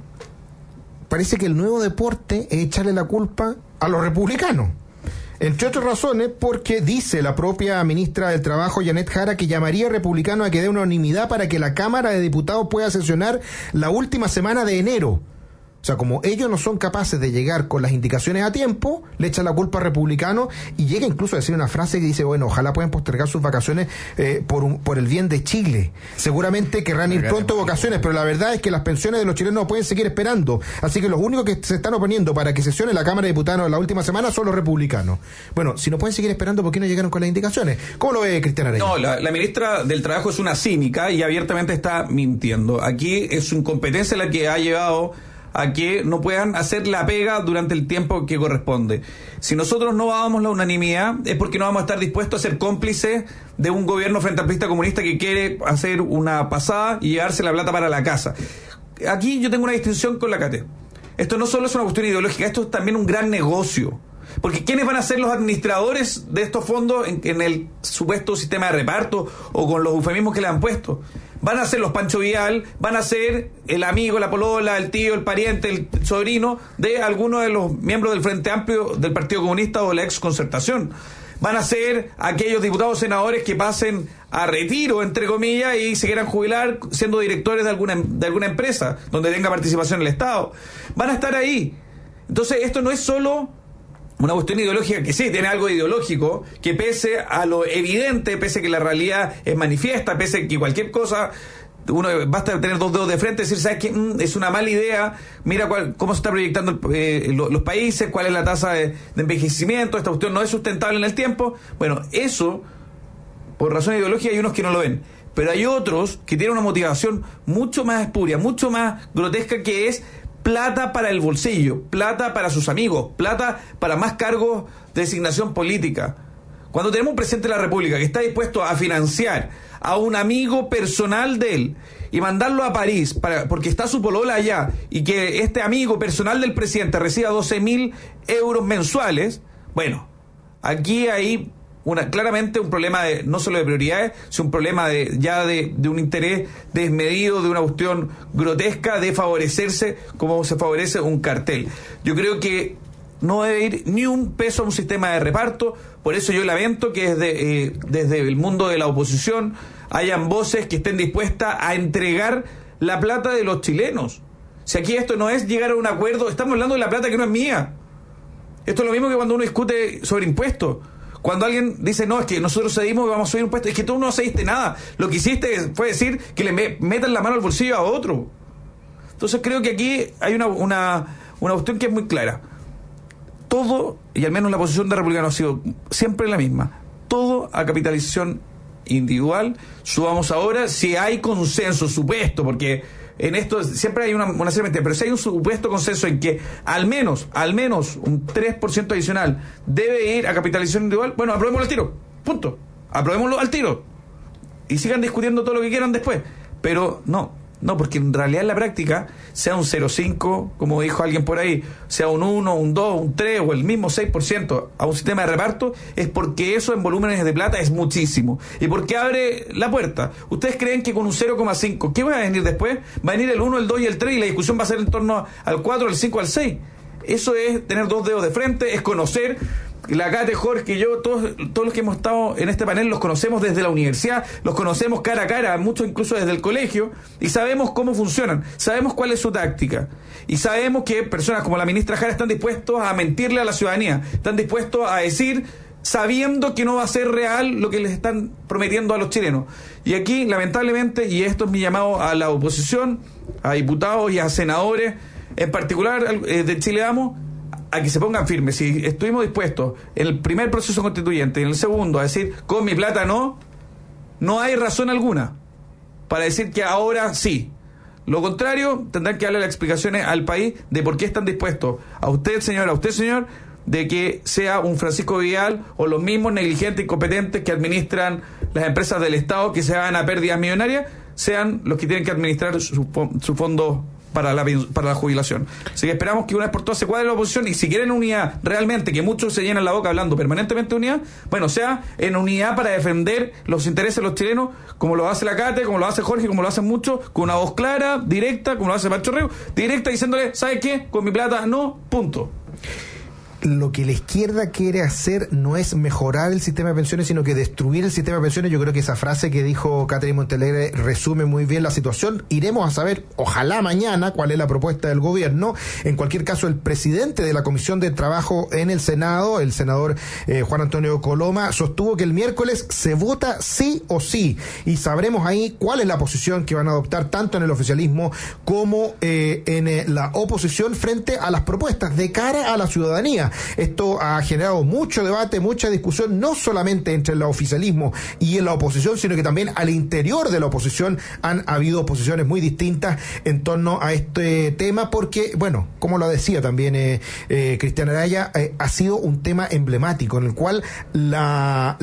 parece que el nuevo deporte es echarle la culpa a los republicanos. Entre otras razones, porque dice la propia ministra del Trabajo, Janet Jara, que llamaría a republicanos a que dé unanimidad para que la Cámara de Diputados pueda sesionar la última semana de enero. O sea, como ellos no son capaces de llegar con las indicaciones a tiempo, le echan la culpa a republicanos, y llega incluso a decir una frase que dice, bueno, ojalá puedan postergar sus vacaciones por el bien de Chile. Seguramente querrán ir pronto de vacaciones, pero la verdad es que las pensiones de los chilenos no pueden seguir esperando. Así que los únicos que se están oponiendo para que sesione la Cámara de Diputados la última semana son los republicanos. Bueno, si no pueden seguir esperando, ¿por qué no llegaron con las indicaciones? ¿Cómo lo ve Cristian Araya? No, la ministra del Trabajo es una cínica y abiertamente está mintiendo. Aquí es su incompetencia la que ha llevado a que no puedan hacer la pega durante el tiempo que corresponde. Si nosotros no damos la unanimidad es porque no vamos a estar dispuestos a ser cómplices de un gobierno frente amplista comunista que quiere hacer una pasada y llevarse la plata para la casa. Aquí yo tengo una distinción con la CATE. Esto no solo es una cuestión ideológica, esto es también un gran negocio. Porque ¿quiénes van a ser los administradores de estos fondos en el supuesto sistema de reparto o con los eufemismos que le han puesto? Van a ser los Pancho Vial, van a ser el amigo, la polola, el tío, el pariente, el sobrino de algunos de los miembros del Frente Amplio del Partido Comunista o la ex Concertación. Van a ser aquellos diputados senadores que pasen a retiro, entre comillas, y se quieran jubilar siendo directores de alguna empresa donde tenga participación el Estado. Van a estar ahí. Entonces esto no es solo una cuestión ideológica, que sí, tiene algo ideológico, que pese a lo evidente, pese a que la realidad es manifiesta, pese a que cualquier cosa, uno basta tener 2 dedos de frente y decir, ¿sabes qué? Es una mala idea, mira cómo se está proyectando los países, cuál es la tasa de envejecimiento, esta cuestión no es sustentable en el tiempo. Bueno, eso, por razón ideológica, hay unos que no lo ven. Pero hay otros que tienen una motivación mucho más espuria, mucho más grotesca, que es plata para el bolsillo, plata para sus amigos, plata para más cargos de designación política. Cuando tenemos un presidente de la República que está dispuesto a financiar a un amigo personal de él y mandarlo a París porque está su polola allá, y que este amigo personal del presidente reciba 12.000 euros mensuales, bueno, aquí hay claramente un problema no solo de prioridades, sino un problema de un interés desmedido, de una cuestión grotesca de favorecerse como se favorece un cartel. Yo creo que no debe ir ni un peso a un sistema de reparto. Por eso yo lamento que desde el mundo de la oposición hayan voces que estén dispuestas a entregar la plata de los chilenos. Si aquí esto no es llegar a un acuerdo, estamos hablando de la plata que no es mía. Esto es lo mismo que cuando uno discute sobre impuestos. Cuando alguien dice, no, es que nosotros cedimos y vamos a subir impuestos, es que tú no cediste nada. Lo que hiciste fue decir que le metan la mano al bolsillo a otro. Entonces creo que aquí hay una cuestión que es muy clara. Todo, y al menos la posición de Republicano ha sido siempre la misma, todo a capitalización individual. Subamos ahora, si hay consenso, supuesto, porque en esto siempre hay una serie de mentiras, pero si hay un supuesto consenso en que al menos un 3% adicional debe ir a capitalización individual, bueno, aprobémoslo al tiro, punto, aprobémoslo al tiro y sigan discutiendo todo lo que quieran después, pero no, porque en realidad en la práctica, sea un 0,5, como dijo alguien por ahí, sea un 1, un 2, un 3 o el mismo 6% a un sistema de reparto, es porque eso en volúmenes de plata es muchísimo. Y porque abre la puerta. ¿Ustedes creen que con un 0,5, qué va a venir después? Va a venir el 1, el 2 y el 3 y la discusión va a ser en torno al 4, al 5, al 6. Eso es tener dos dedos de frente, es conocer. La Cate, Jorge y yo, todos los que hemos estado en este panel los conocemos desde la universidad, los conocemos cara a cara, muchos incluso desde el colegio, y sabemos cómo funcionan, sabemos cuál es su táctica, y sabemos que personas como la ministra Jara están dispuestos a mentirle a la ciudadanía, están dispuestos a decir, sabiendo que no va a ser real lo que les están prometiendo a los chilenos. Y aquí, lamentablemente, y esto es mi llamado a la oposición, a diputados y a senadores, en particular de Chile Vamos, a que se pongan firmes. Si estuvimos dispuestos en el primer proceso constituyente y en el segundo a decir con mi plata no hay razón alguna para decir que ahora sí. Lo contrario, tendrán que darle las explicaciones al país de por qué están dispuestos a usted señor, de que sea un Francisco Vidal o los mismos negligentes, incompetentes que administran las empresas del Estado que se van a pérdidas millonarias, sean los que tienen que administrar su fondo para la jubilación. Así que esperamos que una vez por todas se cuadre la oposición, y si quieren unidad realmente, que muchos se llenan la boca hablando permanentemente de unidad, bueno, sea en unidad para defender los intereses de los chilenos, como lo hace la Cate, como lo hace Jorge, como lo hacen muchos, con una voz clara, directa, como lo hace Pancho Rego, directa, diciéndole, ¿sabe qué? Con mi plata no, punto. Lo que la izquierda quiere hacer no es mejorar el sistema de pensiones, sino que destruir el sistema de pensiones. Yo creo que esa frase que dijo Catherine Montalegre resume muy bien la situación. Iremos a saber, ojalá mañana, cuál es la propuesta del gobierno. En cualquier caso, el presidente de la Comisión de Trabajo en el Senado, el senador Juan Antonio Coloma, sostuvo que el miércoles se vota sí o sí, y sabremos ahí cuál es la posición que van a adoptar tanto en el oficialismo como en la oposición frente a las propuestas de cara a la ciudadanía. Esto ha generado mucho debate, mucha discusión, no solamente entre el oficialismo y en la oposición, sino que también al interior de la oposición han habido posiciones muy distintas en torno a este tema, porque, bueno, como lo decía también Cristian Araya, ha sido un tema emblemático en el cual la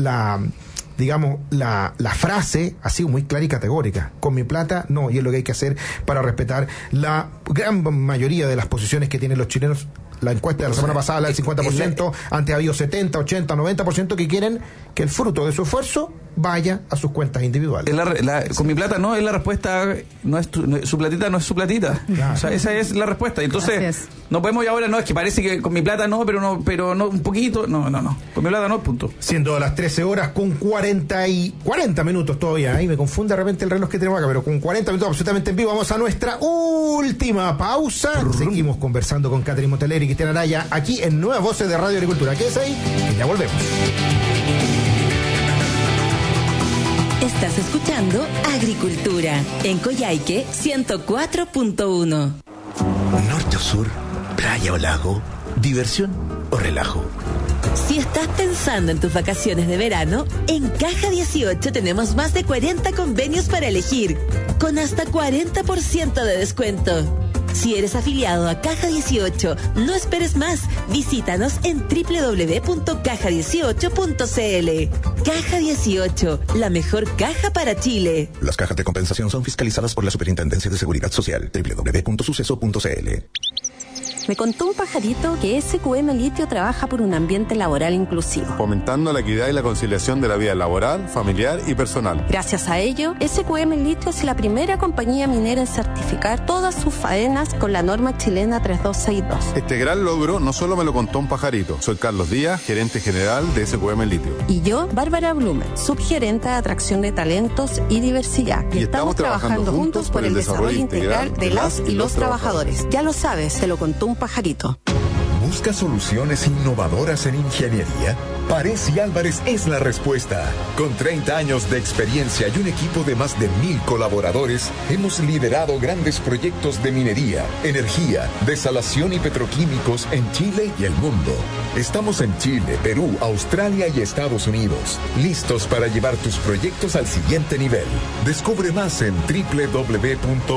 frase ha sido muy clara y categórica. Con mi plata, no, y es lo que hay que hacer para respetar la gran mayoría de las posiciones que tienen los chilenos. La encuesta de la semana pasada, la del 50%, antes ha habido 70, 80, 90% que quieren que el fruto de su esfuerzo vaya a sus cuentas individuales. Con mi plata no es la respuesta, su platita no es su platita. Claro. O sea, esa es la respuesta. Entonces, gracias. No podemos ir ahora, no, es que parece que con mi plata no, pero no un poquito, no. Con mi plata no, punto. Siendo las 13 horas con 40 minutos todavía, ahí me confunde de repente el reloj que tenemos acá, pero con 40 minutos absolutamente en vivo, vamos a nuestra última pausa. Seguimos conversando con Catherine Montalegre y Cristian Araya aquí en Nuevas Voces de Radio Agricultura. ¿Qué es ahí? Que ya volvemos. Estás escuchando Agricultura en Coyhaique 104.1. Norte o sur, playa o lago, diversión o relajo. Si estás pensando en tus vacaciones de verano, en Caja 18 tenemos más de 40 convenios para elegir, con hasta 40% de descuento. Si eres afiliado a Caja 18, no esperes más. Visítanos en www.caja18.cl. Caja 18, la mejor caja para Chile. Las cajas de compensación son fiscalizadas por la Superintendencia de Seguridad Social. www.suceso.cl. Me contó un pajarito que SQM Litio trabaja por un ambiente laboral inclusivo, fomentando la equidad y la conciliación de la vida laboral, familiar y personal. Gracias a ello, SQM Litio es la primera compañía minera en certificar todas sus faenas con la norma chilena 3262. Este gran logro no solo me lo contó un pajarito. Soy Carlos Díaz, gerente general de SQM Litio. Y yo, Bárbara Blumen, subgerente de atracción de talentos y diversidad. Y estamos trabajando juntos por el desarrollo integral de las y los trabajadores. Ya lo sabes, se lo contó un pajarito. ¿Busca soluciones innovadoras en ingeniería? Parés y Álvarez es la respuesta. Con 30 años de experiencia y un equipo de más de 1,000 colaboradores, hemos liderado grandes proyectos de minería, energía, desalación y petroquímicos en Chile y el mundo. Estamos en Chile, Perú, Australia y Estados Unidos, listos para llevar tus proyectos al siguiente nivel. Descubre más en www.pya.cl.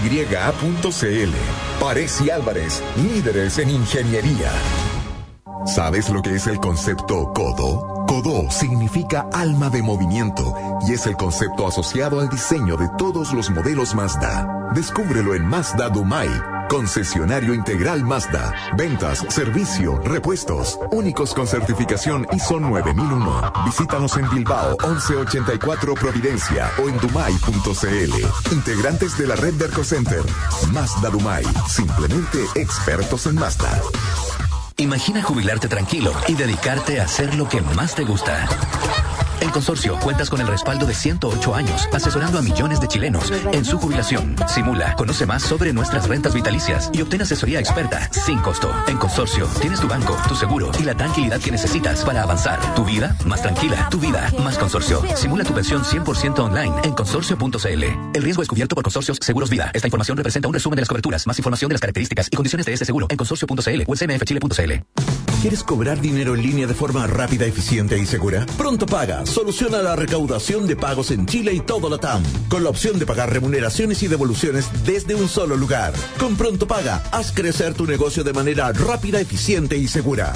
Parés y Álvarez, líderes en ingeniería. ¿Sabes lo que es el concepto CODO? CODO significa alma de movimiento y es el concepto asociado al diseño de todos los modelos Mazda. Descúbrelo en Mazda Dumai, concesionario integral Mazda. Ventas, servicio, repuestos, únicos con certificación ISO 9001. Visítanos en Bilbao 1184 Providencia o en dumai.cl. Integrantes de la red de Ercocenter. Mazda Dumai, simplemente expertos en Mazda. Imagina jubilarte tranquilo y dedicarte a hacer lo que más te gusta. En Consorcio cuentas con el respaldo de 108 años, asesorando a millones de chilenos en su jubilación. Simula, conoce más sobre nuestras rentas vitalicias y obtén asesoría experta sin costo. En Consorcio tienes tu banco, tu seguro y la tranquilidad que necesitas para avanzar. Tu vida más tranquila, tu vida más Consorcio. Simula tu pensión 100% online en consorcio.cl. El riesgo es cubierto por Consorcios Seguros Vida. Esta información representa un resumen de las coberturas. Más información de las características y condiciones de este seguro en consorcio.cl o en cmfchile.cl. ¿Quieres cobrar dinero en línea de forma rápida, eficiente y segura? Pronto Paga soluciona la recaudación de pagos en Chile y todo Latam, con la opción de pagar remuneraciones y devoluciones desde un solo lugar. Con Pronto Paga, haz crecer tu negocio de manera rápida, eficiente y segura.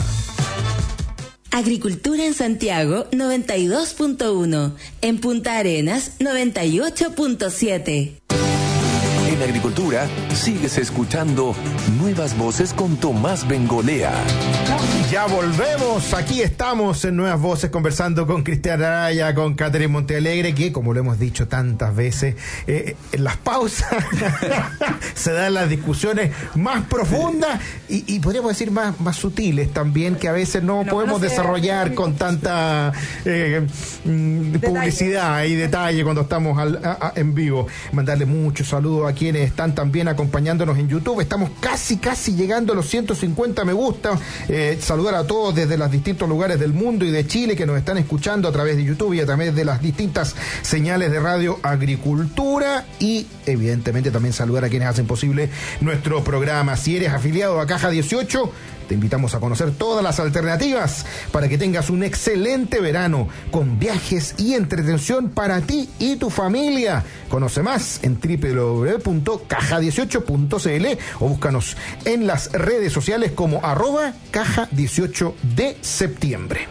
Agricultura en Santiago 92.1, en Punta Arenas 98.7. En Agricultura, sigues escuchando Nuevas Voces con Tomás Bengolea. Ya volvemos, aquí estamos en Nuevas Voces conversando con Cristian Araya, con Catherine Montealegre, que como lo hemos dicho tantas veces, en las pausas se dan las discusiones más profundas y podríamos decir más sutiles también, que a veces no podemos desarrollar con tanta publicidad y detalle cuando estamos en vivo. Mandarle muchos saludos a quienes están también acompañándonos en YouTube. Estamos casi llegando a los 150 me gusta. Saludar a todos desde los distintos lugares del mundo y de Chile que nos están escuchando a través de YouTube y a través de las distintas señales de Radio Agricultura, y evidentemente también saludar a quienes hacen posible nuestro programa. Si eres afiliado a Caja 18, te invitamos a conocer todas las alternativas para que tengas un excelente verano con viajes y entretención para ti y tu familia. Conoce más en www.caja18.cl o búscanos en las redes sociales como @caja18 de septiembre.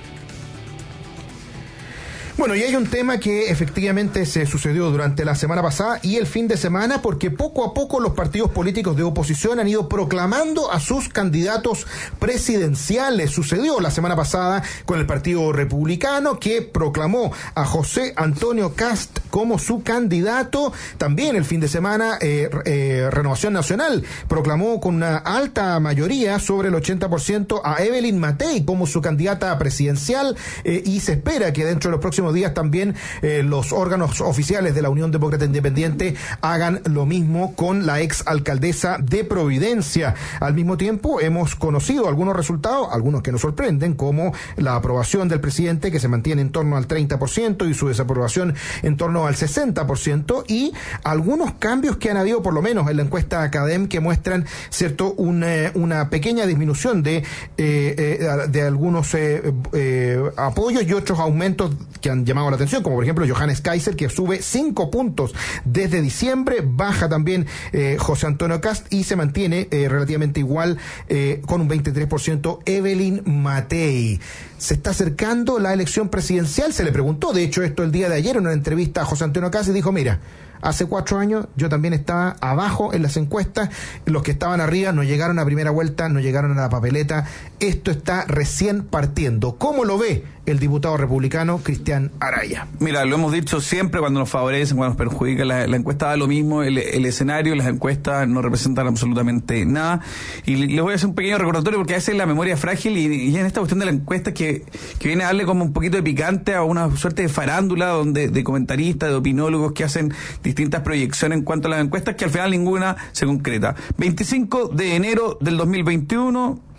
Bueno, y hay un tema que efectivamente se sucedió durante la semana pasada y el fin de semana, porque poco a poco los partidos políticos de oposición han ido proclamando a sus candidatos presidenciales. Sucedió la semana pasada con el Partido Republicano, que proclamó a José Antonio Kast como su candidato. También el fin de semana Renovación Nacional proclamó con una alta mayoría, sobre el 80%, a Evelyn Matei como su candidata presidencial, y se espera que dentro de los próximos días también los órganos oficiales de la Unión Demócrata Independiente hagan lo mismo con la ex alcaldesa de Providencia. Al mismo tiempo hemos conocido algunos resultados, algunos que nos sorprenden, como la aprobación del presidente, que se mantiene en torno al 30%, y su desaprobación en torno al 60%, y algunos cambios que han habido, por lo menos en la encuesta Academ, que muestran, cierto, una pequeña disminución de algunos apoyos y otros aumentos que han llamado la atención, como por ejemplo Johannes Kaiser, que sube 5 puntos desde diciembre. Baja también José Antonio Kast y se mantiene relativamente igual con un 23% Evelyn Matei. Se está acercando la elección presidencial. Se le preguntó, de hecho, esto el día de ayer en una entrevista a José Antonio Kast, y dijo: mira, hace 4 años yo también estaba abajo en las encuestas, los que estaban arriba no llegaron a primera vuelta, no llegaron a la papeleta, esto está recién partiendo. ¿Cómo lo ve el diputado republicano Cristian Araya? Mira, lo hemos dicho siempre, cuando nos favorecen, cuando nos perjudican, la encuesta da lo mismo, el escenario, las encuestas no representan absolutamente nada, y les voy a hacer un pequeño recordatorio, porque a veces la memoria es frágil, y en esta cuestión de la encuesta que viene a darle como un poquito de picante a una suerte de farándula, donde de comentaristas, de opinólogos que hacen distintas proyecciones en cuanto a las encuestas, que al final ninguna se concreta. 25 de enero del 2021,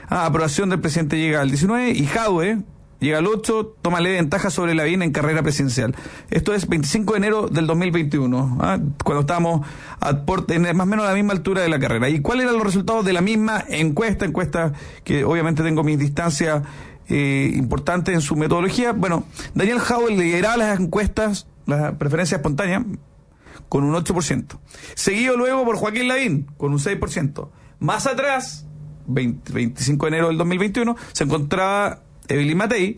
aprobación del presidente llega al 19 y Jadwe llega al 8, toma leve ventaja sobre Lavín en carrera presidencial. Esto es 25 de enero del 2021, cuando estábamos en más o menos a la misma altura de la carrera. ¿Y cuáles eran los resultados de la misma encuesta que obviamente tengo mis distancias importantes en su metodología? Bueno, Daniel Jadwe lideraba las encuestas, las preferencias espontáneas, con un 8%. Seguido luego por Joaquín Lavín, con un 6%. Más atrás, 25 de enero del 2021, se encontraba Evelyn Matei.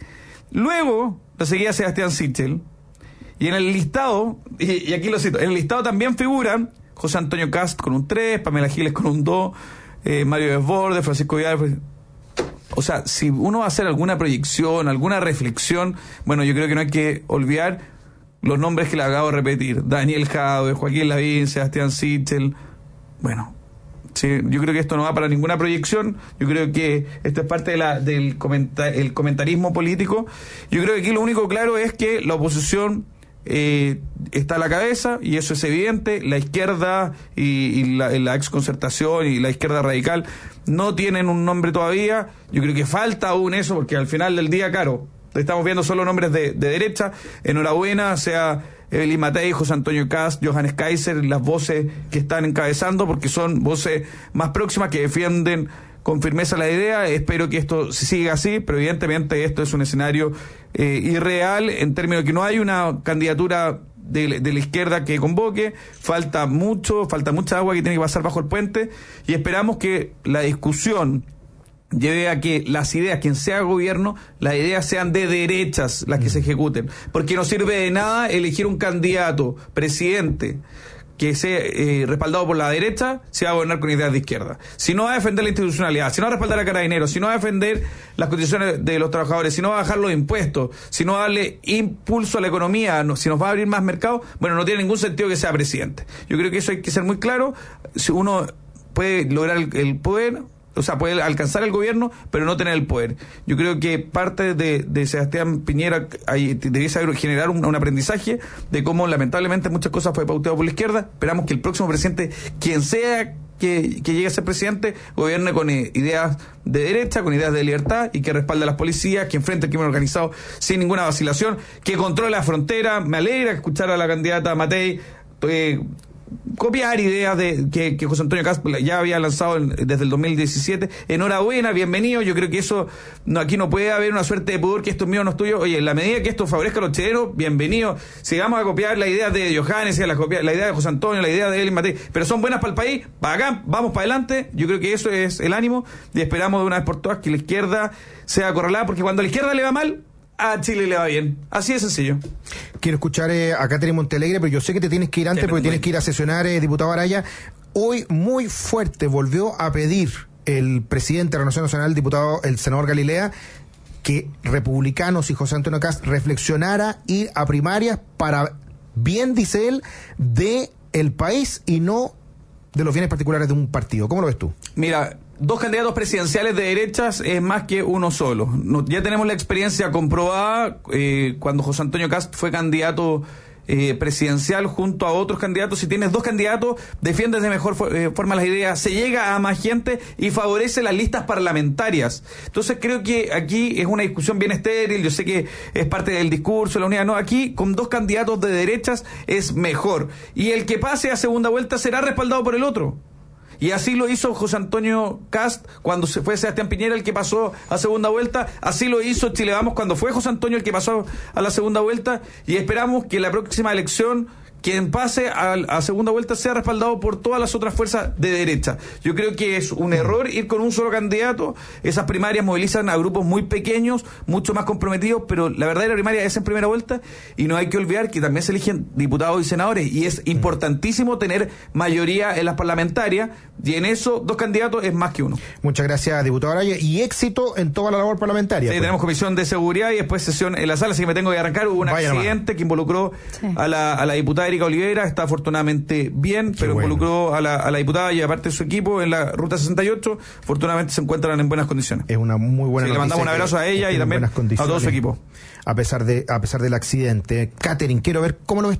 Luego la seguía Sebastián Sichel. Y en el listado, y aquí lo cito, en el listado también figuran José Antonio Cast con un 3, Pamela Giles con un 2, Mario Desbordes, Francisco Vidal. O sea, si uno va a hacer alguna proyección, alguna reflexión, bueno, yo creo que no hay que olvidar los nombres que le acabo de repetir: Daniel Jadwe, Joaquín Lavín, Sebastián Sichel. Bueno, sí, yo creo que esto no va para ninguna proyección. Yo creo que esto es parte del comentarismo político. Yo creo que aquí lo único claro es que la oposición está a la cabeza, y eso es evidente. La izquierda y la exconcertación y la izquierda radical no tienen un nombre todavía. Yo creo que falta aún eso, porque al final del día, claro, estamos viendo solo nombres de derecha. Enhorabuena, sea Evelyn Matei, José Antonio Cast, Johannes Kaiser, las voces que están encabezando, porque son voces más próximas que defienden con firmeza la idea. Espero que esto siga así, pero evidentemente esto es un escenario irreal, en términos de que no hay una candidatura de la izquierda que convoque. Falta mucha agua que tiene que pasar bajo el puente, y esperamos que la discusión lleve a que las ideas, quien sea gobierno, las ideas sean de derechas las que se ejecuten, porque no sirve de nada elegir un candidato presidente que sea respaldado por la derecha si va a gobernar con ideas de izquierda, si no va a defender la institucionalidad, si no va a respaldar a Carabineros, si no va a defender las condiciones de los trabajadores, si no va a bajar los impuestos, si no va a darle impulso a la economía, si nos va a abrir más mercado. Bueno, no tiene ningún sentido que sea presidente. Yo creo que eso hay que ser muy claro. Si uno puede lograr el poder, o sea, puede alcanzar el gobierno, pero no tener el poder. Yo creo que parte de Sebastián Piñera debiese generar un aprendizaje de cómo lamentablemente muchas cosas fue pauteado por la izquierda. Esperamos que el próximo presidente, quien sea que llegue a ser presidente, gobierne con ideas de derecha, con ideas de libertad, y que respalde a las policías, que enfrente el crimen organizado sin ninguna vacilación, que controle la frontera. Me alegra escuchar a la candidata Matei copiar ideas que José Antonio Cast ya había lanzado desde el 2017. Enhorabuena, bienvenido. Yo creo que eso, aquí no puede haber una suerte de pudor, que esto es mío, no es tuyo. Oye, en la medida que esto favorezca a los chilenos, bienvenido. Si vamos a copiar la idea de Johannes, la idea de José Antonio, la idea de Evelyn Matei, pero son buenas para el país, bacán, vamos para adelante. Yo creo que eso es el ánimo, y esperamos de una vez por todas que la izquierda sea acorralada, porque cuando a la izquierda le va mal, a Chile le va bien. Así de sencillo. Quiero escuchar a Catherine Montealegre, pero yo sé que te tienes que ir antes, porque tienes que ir a sesionar, diputado Araya. Hoy muy fuerte volvió a pedir el presidente de la Renovación Nacional, el senador Galilea, que republicanos y José Antonio Cast reflexionara ir a primarias para bien, dice él, de el país y no de los bienes particulares de un partido. ¿Cómo lo ves tú? Mira, 2 candidatos presidenciales de derechas es más que uno solo. Ya tenemos la experiencia comprobada cuando José Antonio Cast fue candidato presidencial junto a otros candidatos. Si tienes 2 candidatos, defiendes de mejor forma las ideas, se llega a más gente y favorece las listas parlamentarias. Entonces creo que aquí es una discusión bien estéril. Yo sé que es parte del discurso de la unidad. No, aquí con 2 candidatos de derechas es mejor, y el que pase a segunda vuelta será respaldado por el otro. Y así lo hizo José Antonio Cast cuando se fue Sebastián Piñera el que pasó a segunda vuelta. Así lo hizo Chile Vamos cuando fue José Antonio el que pasó a la segunda vuelta. Y esperamos que la próxima elección, quien pase a segunda vuelta, sea respaldado por todas las otras fuerzas de derecha. Yo creo que es un error ir con un solo candidato. Esas primarias movilizan a grupos muy pequeños, mucho más comprometidos, pero la verdadera primaria es en primera vuelta, y no hay que olvidar que también se eligen diputados y senadores, y es importantísimo tener mayoría en las parlamentarias, y en eso 2 candidatos es más que uno. Muchas gracias, diputado Araya, y éxito en toda la labor parlamentaria. Sí, tenemos comisión de seguridad y después sesión en la sala, así que me tengo que arrancar. Hubo un accidente que involucró a la diputada Erika Olivera, está afortunadamente bien, pero involucró a la diputada y aparte de su equipo en la ruta 68. Afortunadamente se encuentran en buenas condiciones. Es una muy buena noticia. Le mandamos un abrazo a ella y también a todo su equipo. A pesar del accidente. Catherine, quiero ver cómo lo ves tú.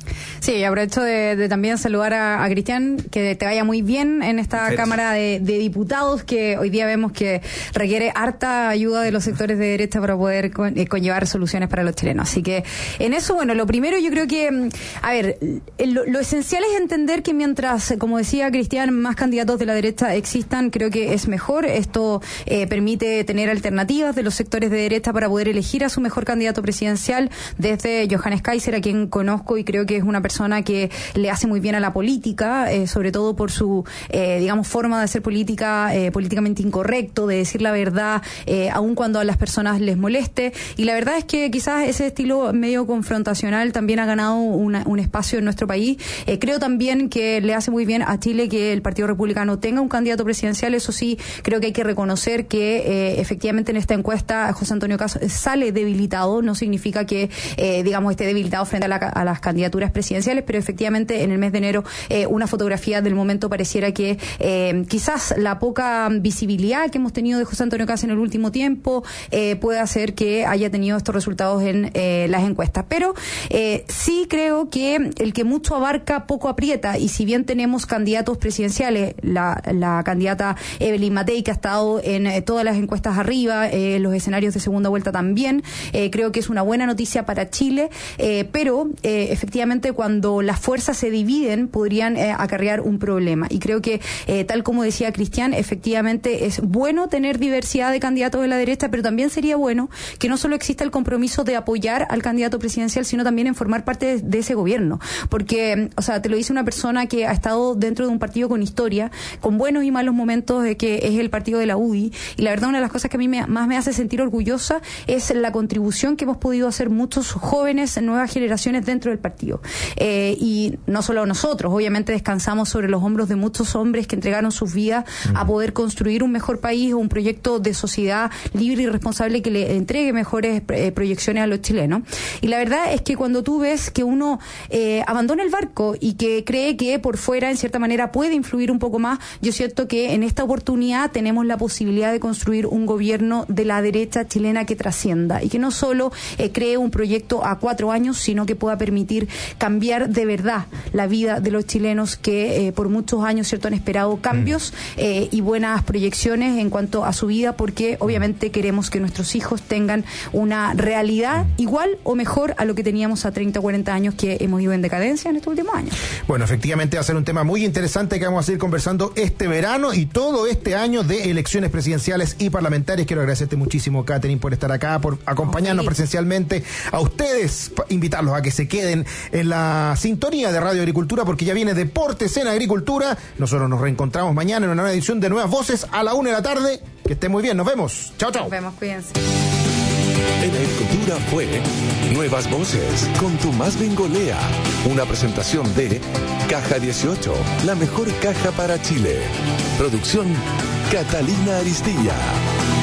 Sí, aprovecho de también saludar a Cristian, que te vaya muy bien en esta Cámara de Diputados, que hoy día vemos que requiere harta ayuda de los sectores de derecha para poder conllevar soluciones para los chilenos. Así que en eso, bueno, lo primero yo creo que, a ver, lo esencial es entender que mientras, como decía Cristian, más candidatos de la derecha existan, creo que es mejor. Esto permite tener alternativas de los sectores de derecha para poder elegir a su mejor candidato presidencial, desde Johannes Kaiser, a quien conozco y creo que es una persona que le hace muy bien a la política, sobre todo por su, digamos, forma de hacer política políticamente incorrecto, de decir la verdad, aun cuando a las personas les moleste. Y la verdad es que quizás ese estilo medio confrontacional también ha ganado un espacio en nuestro país. Creo también que le hace muy bien a Chile que el Partido Republicano tenga un candidato presidencial. Eso sí, creo que hay que reconocer que efectivamente en esta encuesta José Antonio Caz sale debilitado. No significa que, digamos, esté debilitado frente a las candidaturas presidenciales, pero efectivamente en el mes de enero una fotografía del momento pareciera que quizás la poca visibilidad que hemos tenido de José Antonio Caz en el último tiempo puede hacer que haya tenido estos resultados en las encuestas. Pero sí creo que el que mucho abarca poco aprieta, y si bien tenemos candidatos presidenciales, la candidata Evelyn Matei, que ha estado en todas las encuestas arriba, los escenarios de segunda vuelta también, creo que es una buena noticia para Chile, pero efectivamente cuando las fuerzas se dividen podrían acarrear un problema. Y creo que, tal como decía Cristian, efectivamente es bueno tener diversidad de candidatos de la derecha, pero también sería bueno que no solo exista el compromiso de apoyar al candidato presidencial, sino también en formar parte de ese gobierno. Porque, o sea, te lo dice una persona que ha estado dentro de un partido con historia, con buenos y malos momentos, que es el partido de la UDI. Y la verdad, una de las cosas que a mí más me hace sentir orgullosa es la contribución que hemos podido hacer muchos jóvenes, nuevas generaciones dentro del partido. Y no solo nosotros, obviamente descansamos sobre los hombros de muchos hombres que entregaron sus vidas a poder construir un mejor país, un proyecto de sociedad libre y responsable que le entregue mejores proyecciones a los chilenos. Y la verdad es que cuando tú ves que uno abandona el barco y que cree que por fuera en cierta manera puede influir un poco más, yo siento que en esta oportunidad tenemos la posibilidad de construir un gobierno de la derecha chilena que trascienda y que no solo cree un proyecto a 4 años, sino que pueda permitir cambiar de verdad la vida de los chilenos que por muchos años, cierto, han esperado cambios y buenas proyecciones en cuanto a su vida, porque obviamente queremos que nuestros hijos tengan una realidad igual o mejor a lo que teníamos a 30 o 40 años que hemos ido en decadencia en estos últimos años. Bueno, efectivamente va a ser un tema muy interesante que vamos a seguir conversando este verano y todo este año de elecciones presidenciales y parlamentarias. Quiero agradecerte muchísimo, Catherine, por estar acá, por acompañarnos presencialmente. A ustedes, invitarlos a que se queden en la sintonía de Radio Agricultura, porque ya viene Deportes en Agricultura. Nosotros nos reencontramos mañana en una nueva edición de Nuevas Voces a la 1 de la tarde. Que estén muy bien, nos vemos. Chao, chao. Nos vemos, cuídense. En Agricultura fue Nuevas Voces con Tomás Bengolea, una presentación de Caja 18, la mejor caja para Chile. Producción Catalina Aristilla.